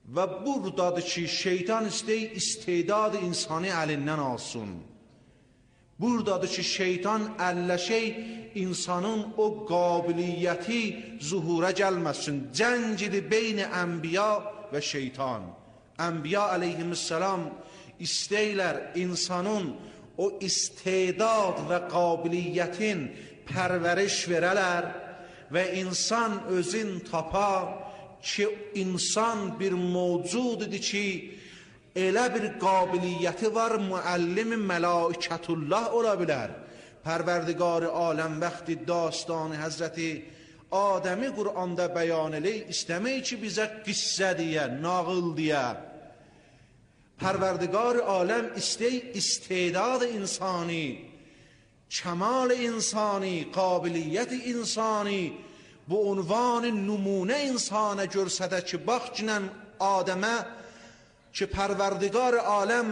Və buradadır ki, şeytan istedad insani əlindən alsın. Buradadır ki, şeytan əlləşək insanın o qabiliyyəti zuhura gəlməsin. Cəngidi beyni ənbiya və şeytan. Ənbiya əleyhissalam istəyirlər insanın o istedad və qabiliyyətin pərvəriş verələr və insan özün tapa ki, insan bir mövcududur ki, elə bir qabiliyyəti var, müəllim mələikətullah ola bilər. Pərverdigar-ı aləm vəxti dastanı Həzrəti Adəmi Qur'anda bəyan eləyir, istəmək ki, bizə qissə deyə, nağıl deyə. Pərverdigar-ı aləm istedad insani, kəmal insani, qabiliyyət insani, bu unvan numunə insana görsədə ki, bax cinən Adəmə ki, Pərverdigar aləm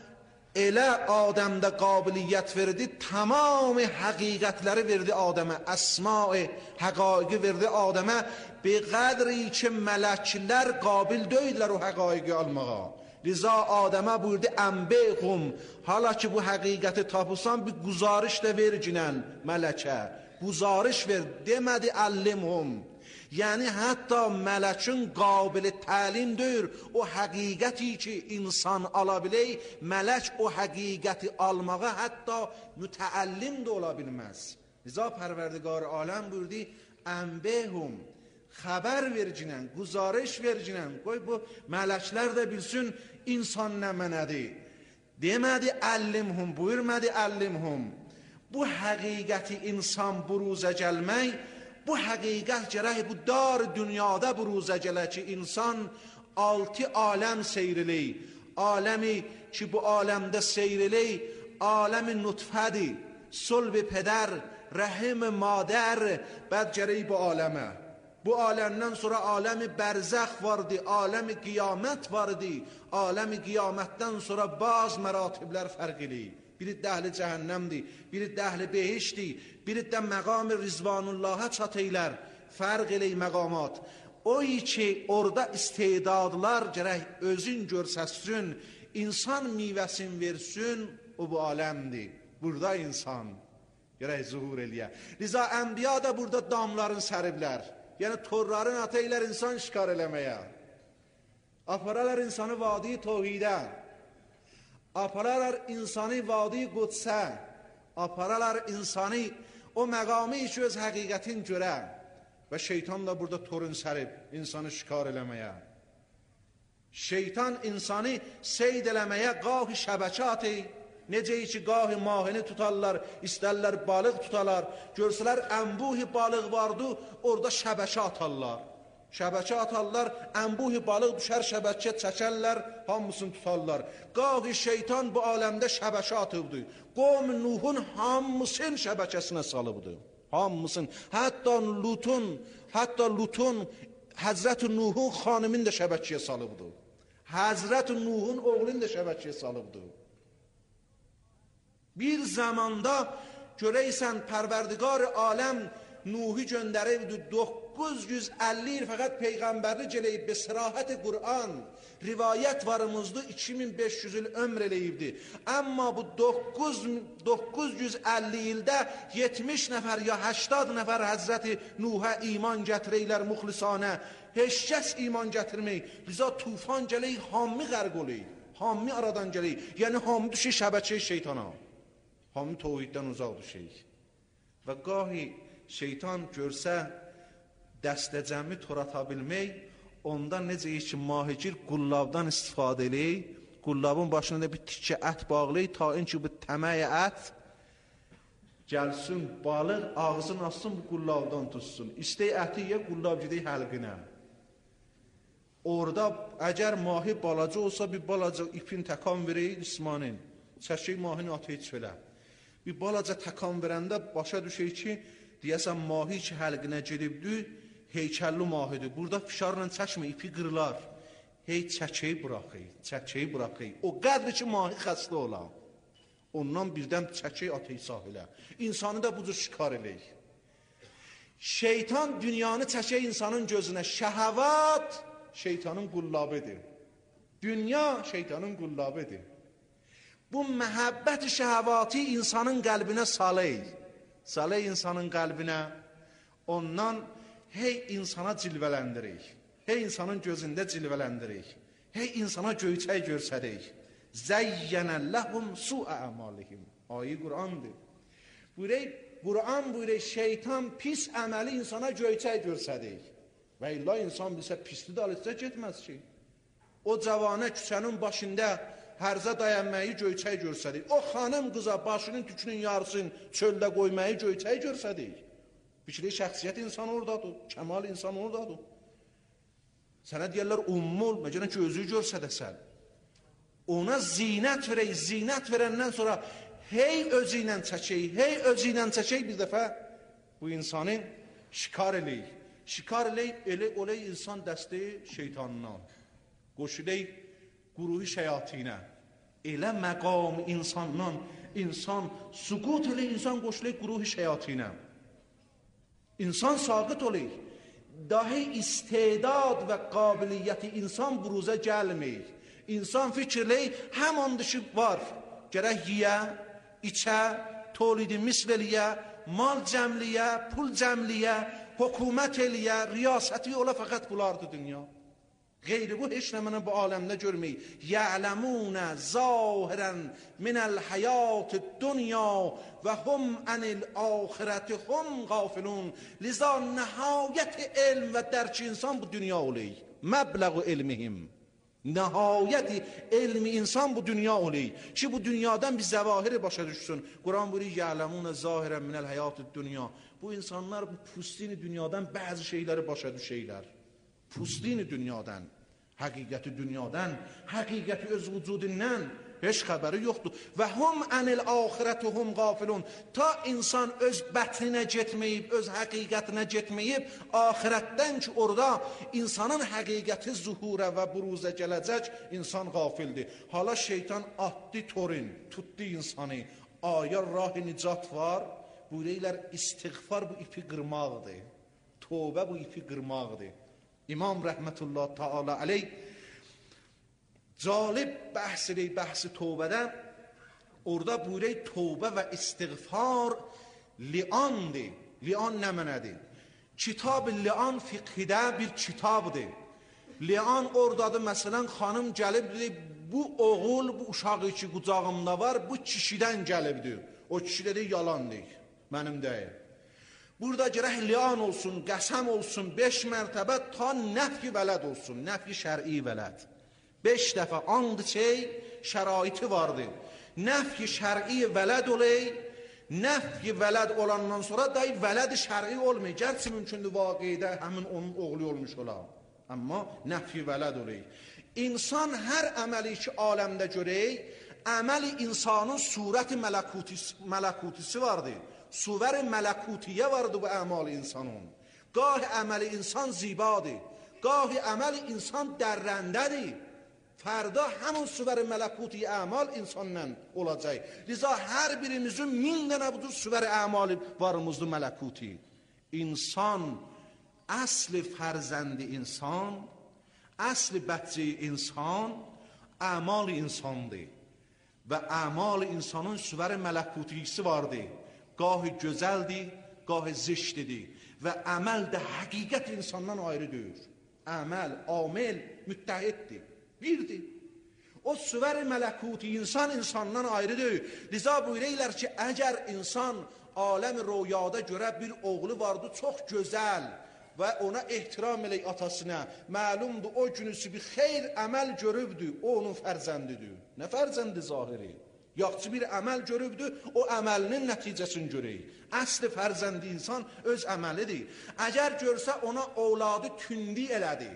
elə Adəmdə qabiliyyət verdi, tamam həqiqətləri verdi Adəmə, əsma-i həqaiqi verdi Adəmə, bi qədri ki, mələklər qabil deyildilər o həqaiqi almağa. Liza Adəmə buyurdu, ənbeyxum, hala ki, bu həqiqəti tapırsan, bir guzarış da ver cinən mələkə. Guzarış ver, demədi əllimhum. Yəni, hətta mələkin qabili təlim deyir, o həqiqəti ki, insan ala bilək, mələk o həqiqəti almağa hətta mütəəllim də ola bilməz. Liza Pərverdigar aləm buyurdu, ənbeyhum, xəbər vercinən, guzarış vercinən, qoy bu mələklər də bilsin, insan nə mənədir. Demədi əllimhum, buyurmədi əllimhum. Bu həqiqəti insan buruza gəlmək, bu həqiqət gərək bu dar dünyada buruza gələ ki, insan 6 aləm seyr eləyir. Aləmi ki, bu aləmdə seyr eləyir, aləmi nutfədir, sulb pədər, rəhim madər, bəd gərək bu aləmə. Bu aləmdən sonra aləmi bərzəx vardı, aləmi qiyamət vardı, aləmi qiyamətdən sonra bazı məratiblər fərq eləyir. Biri dəhli cəhənnəmdir, biri dəhli behişdir, biri də məqam-ı rizvanullahə çat eylər, fərq elək məqamat. O ki, orada istedadlar gərək özün görsəsin, insan meyvəsin versin, o bu aləmdir. Burada insan gərək zuhur eləyə. Liza ənbiya da burada damların səriblər. Yəni, torların ata eylər insan şikar eləməyə. Aparalar insanı vadi tohidə. Aparalar insanı vadi qudsə. Aparalar insanı o məqamı ki, öz həqiqətin görə. Və şeytan da burada torun sərib, insanı şikar eləməyə. Şeytan insanı seyd eləməyə qahi şəbəkatı, necə ki, qahi mahini tutarlar, istərlər balıq tutarlar, görsələr ənbuhi balıq vardı, orada şəbəkə atarlar. Şəbəkə atarlar, ənbuhi balıq düşər şəbəkə çəkərlər, hamısını tutarlar. Qahi şeytan bu aləmdə şəbəkə atıbdı. Qovm Nuhun hamısın şəbəkəsinə salıbdı. Hamısın. Hətta Lutun, Həzrət-i Nuhun xanımın da şəbəkəyə salıbdı. Həzrət-i Nuhun oğlunu da şəbəkəyə salıbdı. Bir zamanda görəysən Pərverdigar aləm Nuhi göndəribdi 950 il fəqət Peyğəmbərli gələyib be sərahət Qur'an rivayət varımızda 2500 il ömr eləyibdi. Amma bu 950 ildə 70 nəfər ya 80 nəfər Həzrəti Nuhə iman gətirəylər muxlisanə. Heç kəs iman gətirmək. Liza tufan gələk, hammi qərq oləyik. Hammi aradan gələk. Yəni hammi düşək şəbəkəyə şeytana. Hamı tohiddən uzaq düşək. Və qahi şeytan görsə dəstəcəmi torata bilmək, ondan necə ki, mahicir qullabdan istifadə eləyik, qullabın başına da bir tikə ət bağlayıq, ta in ki, bu təməyə ət gəlsin, balıq ağzını açsın, bu qullabdan tutsun. İstək əti yə, qullab gedək həlqinə. Orada əgər mahi balaca olsa, bir balaca ipin təkan verəyik İsmanin, çəkək mahini atıyı çölə. Bir balaca təkan verəndə başa düşək ki, deyəsən mahi ki, həlqinə gedibdir, heykəlli mahidir. Burada fişarla çəkmə, ipi qırılar. Çəkəyi buraxıyıq. O qədri ki, mahi xəstə ola. Ondan birdən çəkəyi atıyı sahilə. İnsanı da bu cür şikar eləyik. Şeytan dünyanı çəkək insanın gözünə. şeytanın qullabidir. Dünya şeytanın qullabidir. Bu məhəbbət şəhvati insanın qəlbinə salay insanın qəlbinə, ondan hey insana cilvələndirik, hey insanın gözündə cilvələndirik, hey insana göyçək görsədik. Zəyyənə ləhum su'a əmalihim. Ayi Qur'andır. Qur'an buyuruyor, şeytan pis əməli insana göyçək görsədik. Və illa insan bilsə pisli dalıqsa getməz ki. O cavanə küçənin başında hərzə dayanmayı göyçək görsədik. O xanım qıza başının tükünün yarısını çöldə qoymayı göyçək görsədik. Fikri şəxsiyyət insan oradadır, kəmal insan oradadır. Sənə deyərlər ummul, məcələn ki özü görsədəsən. Ona zinət verək, zinət verəndən sonra hey özü ilə çəkək, bir dəfə bu insanı şikar eləyik. Şikar eləyib, olay insan dəsti şeytanından. Qoşuləyik quruhi şəyatinə. Elə məqam insandan, insan suqut eləyik, insan qoşuləyik quruhi şəyatinə. İnsan saqıt oluyik. Dahi istedad və qabiliyyəti insan buruza gəlməyik. İnsan fikirləyik, həman dışı var. Gərək yiyə, içə, tolidi misveliyə, mal cəmliyə, pul cəmliyə, hökumət eləyə, riyasəti ola fəqət bulardı dünya. Qeyri bu heç nə mənə bu aləmdə görməyik. Ya'ləmunə zahirən minəl həyat-ı dünya və hum ənil axirəti hum qafilun. Liza nəhayət elm və dərk insan bu dünya oluyik. Məbləğu elmihim. Nəhayət elmi insan bu dünya oluyik. Ki bu dünyadan bir zəvahiri başa düşsün. Quran buyuruyor, ya'ləmunə zahirən minəl həyat-ı dünya. Bu insanlar bu pustini dünyadan bəzi şeyləri başa düşeylər. Pustini dünyadan, həqiqəti dünyadan, həqiqəti öz vücudindən heç xəbəri yoxdur. Və hum ənil axirəti hum qafilun. Ta insan öz bətninə getməyib, öz həqiqətinə getməyib, axirətdən ki orada insanın həqiqəti zuhurə və buruza gələcək, insan qafildir. Hala şeytan atdı torin, tutdu insanı. Aya rah-ı nicat var. Buyururlar, istiğfar bu ipi qırmaqdır. Tövbə bu ipi qırmaqdır. İmam rəhmətullah taala aleyh calib bəhsi tövbədən orada buyuruyor, tövbə və istiğfar liandır. Lian nə mənədir? Kitab-ı lian fiqhidə bir kitabdır. Lian oradadır, məsələn xanım gəlibdir, bu oğul, bu uşağı ki qucağımda var, bu kişidən gəlibdir. O kişi dedi yalandır, mənim deyil. Burada gərək lian olsun, qəsəm olsun, 5 mərtəbə ta nəfi vələd olsun, nəfi şər'i vələd. 5 dəfə and çey, şəraiti vardır. Nəfi şər'i vələd olay, nəfi vələd olandan sonra da vələd şər'i olmay. Gərçi mümkündür vaqidə həmin onun oğlu olmuş ola. Amma nəfi vələd olay. İnsan hər əməli ki aləmdə görək, əməli insanın surəti mələkutisi vardır. Suvər mələkutiyə vardır bu əmal insanın. Gahi əməli insan zibadır, gahi əməli insan dərrəndədir. Fərda həmin suvər mələkuti əmal insanla olacaq. Liza hər birimizin 1000 dənə budur suvər əmali varımızdır mələkuti. İnsan, əsli fərzəndi insan, əsli bətci insan, əmal insandır. Və əmal insanın suvər mələkutisi vardır. Gahi gözəldir, gahi ziştidir. Və əməl də həqiqət insandan ayrıdır. Əməl, amel müttəhiddir, birdir. O suvər mələkuti insan insandan ayrıdır. Liza buyururlar ki, əgər insan aləm röyada görə bir oğlu vardı, çox gözəl və ona ehtiram elək atasına, məlumdur o günüsü bir xeyr əməl görübdür, o onun fərzəndidir. Nə fərzəndi zahiri? Yaxçı bir əməl görübdür, o əməlinin nəticəsini görək. Əsli fərzəndi insan öz əməlidir. Əgər görsə ona ovladı tündi elədi,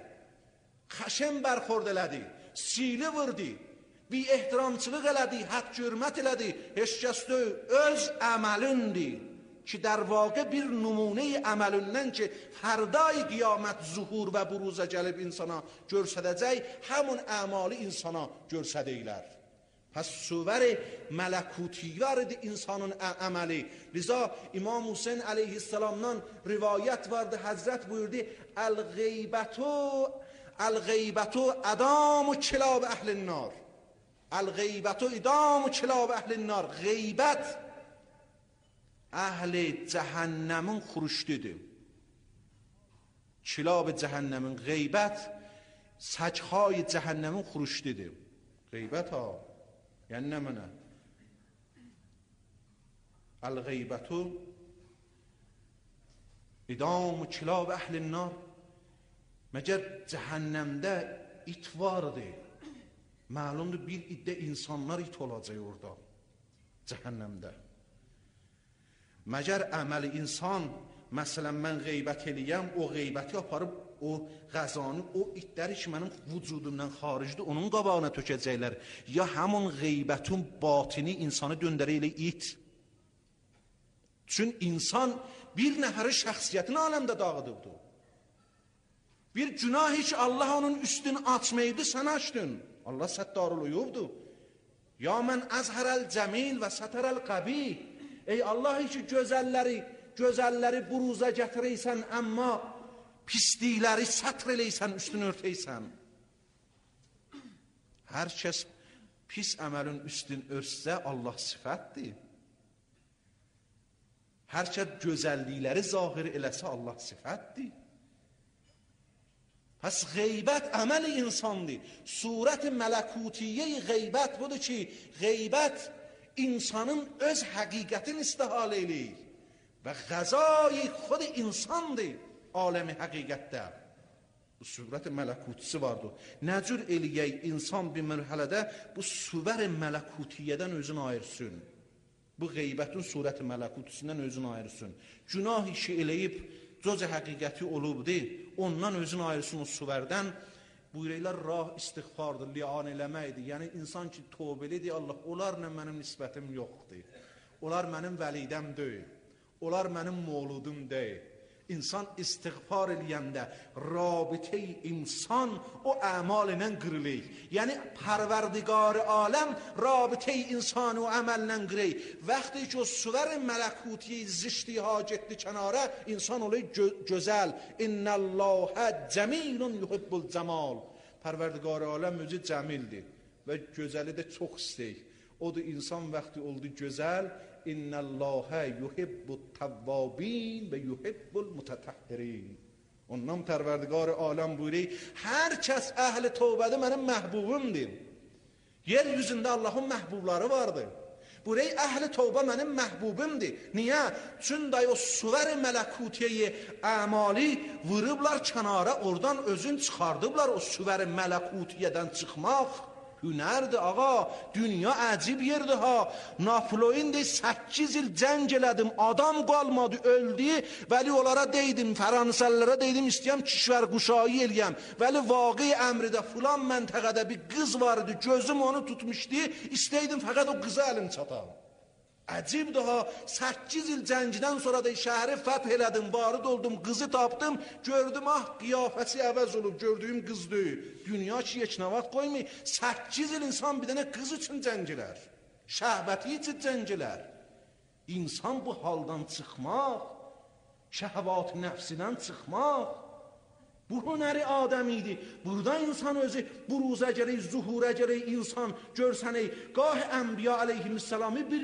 xəşəm bərxord elədi, sili vurdu, bir ehtiramçılıq elədi, haqq hürmət elədi, heç kəsdə öz əməlindir. Ki در واقع bir nümunəyi əməlindən ki fərdai qiyamət zuhur və buruza gəlib insana görsədəcək, həmin əmalı insana görsədəklər. Pəs suvər mələkuti vardı insanın əməli. Liza İmam Hüseyin aleyhisselamdan rivayət vardı, Həzrət buyurdu, Əl-qeybətü الغیبتو ادام کلاب اهل النار. الغیبتو ادام کلاب اهل النار. G'eybət əhli cəhənnəmin xuruşdudur. Kilab cəhənnəmin g'eybət səchay cəhənnəmin xuruşdudur. G'eybət ha. Yəni nə mənə? الغیبتو ادام کلاب اهل النار. Məgər cəhənnəmdə it vardı. Məlumdur bir iddə insanlar it olacaq orada. Cəhənnəmdə. Məgər əməli insan, məsələn mən qeybət eləyəm, o qeybəti aparıb o qəzanı, o itləri ki mənim vücudumdan xaricdir, onun qabağına tökəcəklər. Ya həmin qeybətin batini insanı döndərə elə it. Çünki insan bir nəfərin şəxsiyyətini aləmdə dağıdıbdır. Bir günah ki Allah onun üstünü açmaydı, sən açdın. Allah səttarul uyubdur. Ya mən əzhərəl cəmil və sətərəl qəbih. Ey Allah ki gözəlləri buruza gətirəysən, amma pislikləri sətr eləysən, üstünü örtəysən. Hər kəs pis əməlin üstünü örtsə Allah sifətdir. Hər kəs gözəllikləri zahir eləsə Allah sifətdir. Pəs qeybət əməli insandır. Surət mələkutiyyə qeybət budur ki, qeybət insanın öz həqiqətini istihal eləyir və qəzayı xud insandır aləmi həqiqətdə. Bu surət mələkutisi vardır. Nə cür eləyək insan bir mərhələdə bu surət mələkutiyyədən özünü ayırsın. Bu qeybətin surət mələkutisindən özünü ayırsın. Günah işi eləyib cöz həqiqəti olubdur, ondan özünü ayırsın o suvərdən. Buyuraylar rah istiğfardır, lian eləməkdir. Yəni insan ki tövbəlidir, Allah onlarla mənim nisbətim yoxdur. Onlar mənim vəlidəm deyil. Onlar mənim moğludum deyil. İnsan istiğfar eləyəndə rabitə-i insan o əmal ilə qırılır. Yəni pərverdigar-ı aləm rabitə-i insan o əməllə qırılır. Vaxtı ki o suvər mələkutiyə zişti hacetli kənara insan olur gözəl. İnnəllahə cəmilun yuhibbul cəmal. Pərverdigar-ı aləm özü cəmildir və gözəli də çox istəyir. Odur insan vaxtı oldu gözəl. İnnəllahə yuhibbut təvvabin və yuhibbul mutatahhirin. Ondan pərverdigar-ı aləm buyuruyor, hər kəs əhli tövbədə mənim məhbubumdur. Yeryüzündə Allahın məhbubları vardır. Buyuruyor, əhli tövbə mənim məhbubumdur. Niyə? Çünki o suvər-i mələkutiyə əmali vurublar kənara, oradan özün çıxardıblar o suvər-i mələkutiyədən çıxmaq. Hünərdir ağa, dünya əcib yerdir ha. Napoleon de 8 il cəng elədim, adam qalmadı, öldü. Vəli onlara deydim, Fransızlara deydim, istəyəm kişvər quşayı eləyəm. Vəli vaqi əmridə filan məntəqədə bir qız vardı, gözüm onu tutmuşdu, istəydim fəqət o qıza əlim çatam. Əcibdir ha, 8 il cəngdən sonra da şəhəri fəth elədim, varid oldum, qızı tapdım, gördüm qiyafəsi əvəz olub, gördüyüm qız deyil. Dünya ki yeknə vaxt qoymayın, 8 il insan bir dənə qız üçün cəngilər, şəhbəti üçün cəngilər. İnsan bu haldan çıxmaq, şəhvat-ı nəfsindən çıxmaq, bu hünəri Adəm idi. Burada insan özü buruza gərək, zuhura gərək insan görsənək. Qah Ənbiya aleyhisselamı bir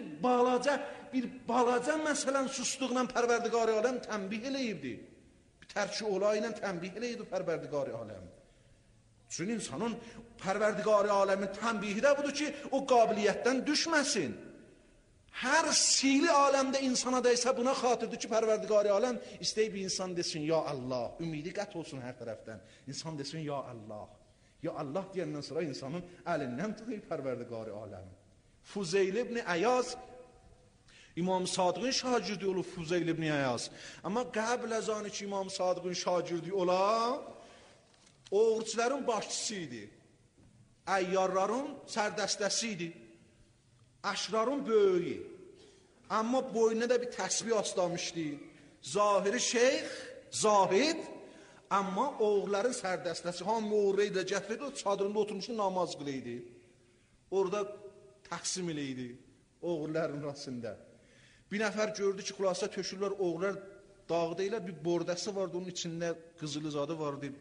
balaca məsələn susluqla pərverdigar-ı aləm tənbih eləyibdi. Bir tərki olayla tənbih eləyibdi pərverdigar-ı aləm. Çünki insanın pərverdigar-ı aləmin tənbihi də budur ki, o qabiliyyətdən düşməsin. Hər sili aləmdə insana dəysə buna xatırdır ki, pərverdigar-ı aləm istəyib bir insan desin, ya Allah, ümidi qət olsun hər tərəfdən. İnsan desin, ya Allah. Ya Allah deyəndən sonra insanın əlindən tutuyub pərverdigar-ı aləm. Fuzeyl ibn Əyaz, İmam Sadiqin şagirdi olub Fuzeyl ibn Əyaz. Amma qəbl əzanı ki, İmam Sadiqin şagirdi ola, oğurçilərin başçısı idi. Əyyarların sərdəstəsi idi. Əşrarın böyüyü. Amma boynuna da bir təsbih aslamışdı. Zahiri şeyx, zahid, amma oğulların sərdəstəsi, hamı oğru ilə gətirirdi, o çadırında oturmuşdu, namaz qılıydı. Orada təqsim eləydi, oğulların arasında. Bir nəfər gördü ki, xulasa töşürlər, oğullar dağda ilə bir bordəsi vardı, onun içində qızılızadı vardı,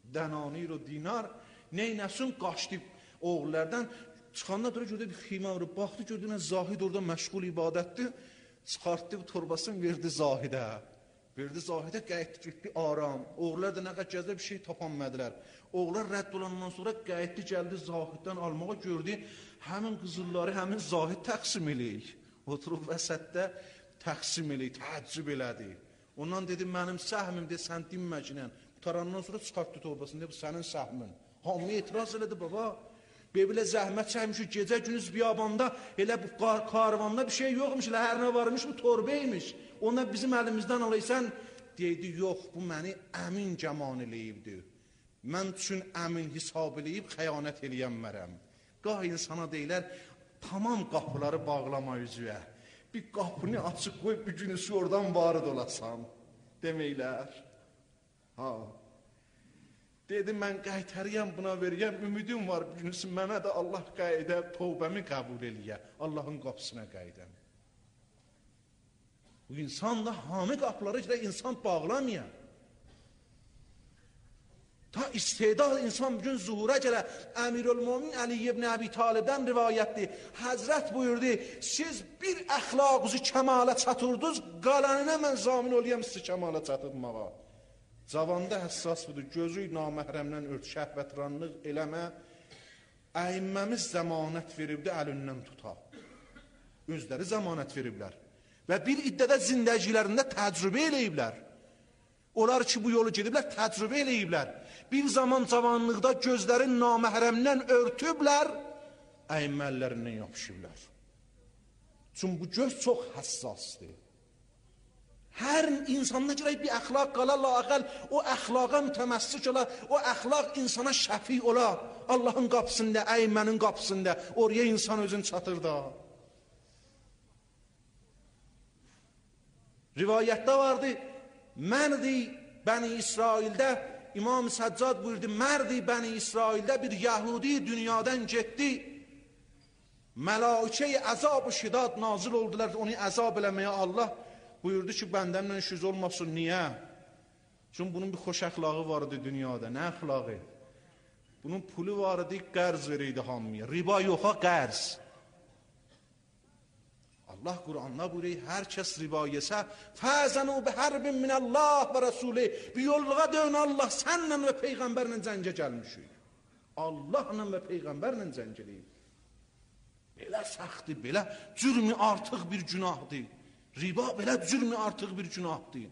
dənanir o dinar neynəsin qaçdı oğullardan. Çıxandan sonra gördü bir ximə var, baxdı gördü nə Zahid orada məşğul ibadətdir. Çıxartdı bu torbasını verdi Zahidə. Verdi Zahidə qayıtdı getdi aram. Oğullar da nə qədər gəzdə bir şey tapanmadılar. Oğullar rədd olandan sonra qayıtdı gəldi Zahiddən almağa gördü. Həmin qızılları həmin Zahid təqsim eləyir. Oturub vəsətdə təqsim eləyir, təəccüb elədi. Ondan dedi mənim səhmimdir, sən dinməcinən. Qutarandan sonra çıxartdı torbasını, dedi bu sənin səhmin. Hamı etiraz elədi baba. Belə zəhmət çəkmiş, gecə günüz biyabanda, elə bu karvanda bir şey yoxmuş, elə hər nə varmış, bu torbeymiş. Ona bizim əlimizdən alaysan, deydi, yox, bu məni əmin cəman eləyibdir. Mən üçün əmin hesab eləyib, xəyanət eləyənmərəm. Qah insana deyilər, tamam qapıları bağlama üzüyə. Bir qapını açıq qoy, bir günüsü oradan varı dolasan, deməklər. Ha. Dedim, mən qaytarıyam, buna veriyəm, ümidim var, bir günüsü mənə də Allah qayıdə, tövbəmi qəbul eləyə, Allahın qapısına qayıdəm. Bu insan da hamı qapıları ki, insan bağlamaya. Ta istedad insan bugün zuhura gələ, Əmirül-Mömin Ali ibn Əbi Talibdən rivayətdir. Həzrət buyurdu, siz bir əxlaqınızı kəmala çatırdınız, qalanına mən zamin oluyam sizi kəmala çatırmağa. Zavanda həssas budur, gözü naməhrəmdən ört, şəhvətranlıq eləmə, əyimməmiz zəmanət veribdir, əlindən tuta. Özləri zəmanət veriblər. Və bir iddədə zindəcilərində təcrübə eləyiblər. Onlar ki, bu yolu gediblər, təcrübə eləyiblər. Bir zaman cavanlıqda gözlərin naməhrəmdən örtüblər, əyməllərindən yapışıblar. Çünki bu göz çox həssasdır. Hər insanda gələk bir əxlaq qala, laqəl o əxlaqa mütəməssik ola, o əxlaq insana şəfi ola, Allahın qapısında, əymənin qapısında, oraya insan özün çatır da. Rivayətdə vardı, mərdi Bəni İsraildə, İmam Səccad buyurdu, mərdi Bəni İsraildə bir Yahudi dünyadan getdi, mələikə-i əzab-ı şidad nazil oldular, onu əzab eləməyə Allah buyurdu ki, bəndəmlə işiniz olmasın, niyə? Çünki bunun bir xoş əxlağı vardı dünyada, nə əxlağı? Bunun pulu vardı, qərz veriydi hamıya, riba yoxa qərz. Allah Qur'an'da buyuruyor, hər kəs riba yesə, fəzənu bi hərbin minəllah və rəsulü, bir yolluğa dön Allah, sənlə və Peyğəmbərlə cəngə gəlmişik. Allahla və Peyğəmbərlə cəng eləyib. Belə səxtdir, belə cürmü artıq bir günahdır. Riba belə cürmü artıq bir günahdır.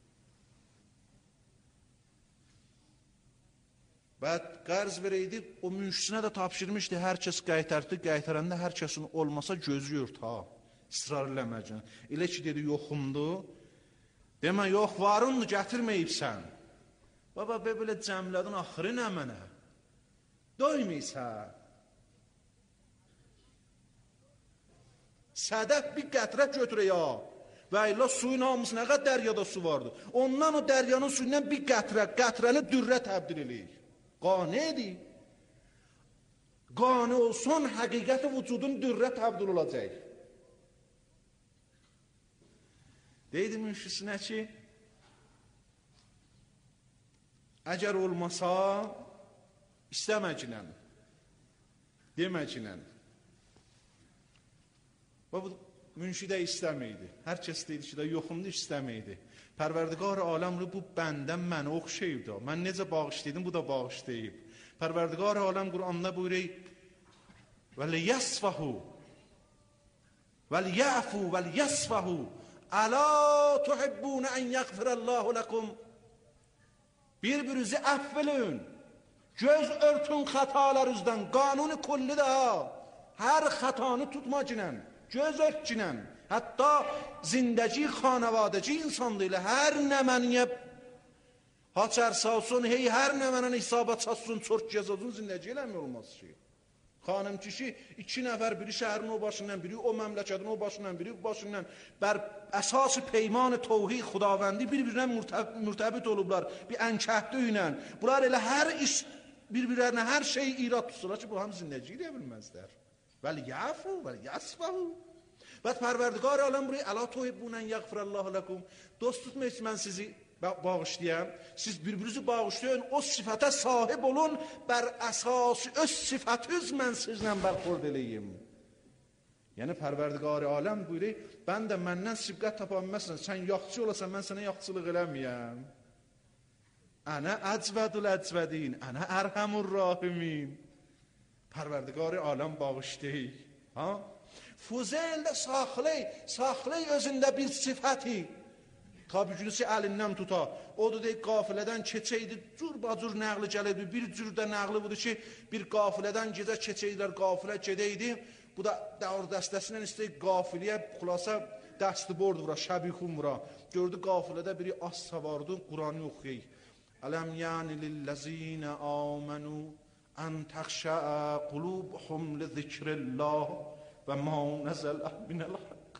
Və qərz verəydi, o müşkisinə də tapşırmışdı, hər kəs qaytardı, qaytaranda hər kəsin olmasa gözlüyor ta. İsrar eləməcən. Elə ki, dedi, yoxumdu. Demə, yox, varındır, gətirməyibsən. Baba, belə cəmlədin, axırı nə mənə? Doymuysan. Sədəf bir qətrə götürə ya. Və ilə suyun hamısı nə qədər dəryada su vardı. Ondan o dəryanın suyundan bir qətrəni dürrə təbdil eləyik. Qani edik. Qani olsun, həqiqəti vücudun dürrə təbdil olacaq. Deydi müşkisinə ki, əgər olmasa, istəməcinən, deməcinən. Və bu münşi də istəməydi. Hər kəs deydi ki, yoxumdu, istəməydi. Pərverdigar aləm bu bəndən mənə oxşayıbdır. Mən necə bağışlaydım, bu da bağışlayıb. Pərverdigar aləm Qur'an'da buyuruyor, وَلِيَسْفَهُ وَلِيَعْفُوا وَلِيَسْفَهُ أَلَا تُحِبُّونَ أَنْ يَغْفِرَ اللّٰهُ لَكُمْ Bir-birinizi əffəlün, göz örtün xətalarınızdan, qanuni kulli daha, hər xətanı tutmacınən, göz örtçünən, hətta zindəci, xanavadəci insandı ilə hər nə məniyə haçərsə olsun, hey hər nə mənən hesaba çatsın, çort cəzazın zindəci eləmi olmaz ki. Xanım kişi 2 nəfər, biri şəhərin o başından, biri o məmləkətin o başından, biri bu başından, bər əsası peyman-ı təvhid xudavəndi bir-birinə mürtəbit olublar, bir ənkəhdə ilə. Bunlar elə hər iş, bir-birlərinə hər şey irad tuturlar ki, bu hamı zindəci eləyə bilməzlər. وَلْيَعْفُوا وَلْيَسْفَهُوا Və Pərverdigar aləm buraya, əla tuhibbunən yəğfirəllahu ləkum. Dost tutmaq üçün mən sizi bağışlayan, siz bir-birinizi bağışlayın, o sifətə sahib olun, bər əsası öz sifətiniz mən sizlə bərxurd eləyim. Yəni Pərverdigar-ı aləm buyuruyor, ben de məndən sibqət tapa bilməsən, sən yaxçı olasan, mən sənə yaxçılıq eləməyəm. Ənə əcvədul əcvədin, ənə ərhəmur rahimin. Pərverdigar-ı aləm bağışlayır. Ha? Fuzeyl də saxlay özündə bir sifəti. Tabi günüsü əlindən tuta. O da deyək, qafilədən keçəydi, cürbacür nəqli gələydi. Bir cürdə nəqli budur ki, bir qafilədən gecə keçəydilər, qafilə gedəydi. Bu da davr dəstəsindən istəyik qafiliyə, xulasa dəsti bordu vura, şəbixun vura. Gördü qafilədə biri az savardı, Quranı oxuyayım. Ələm yəni lilləzinə amenü ən təxşəə qulubuhum li zikrillah və ma nəzələ minəl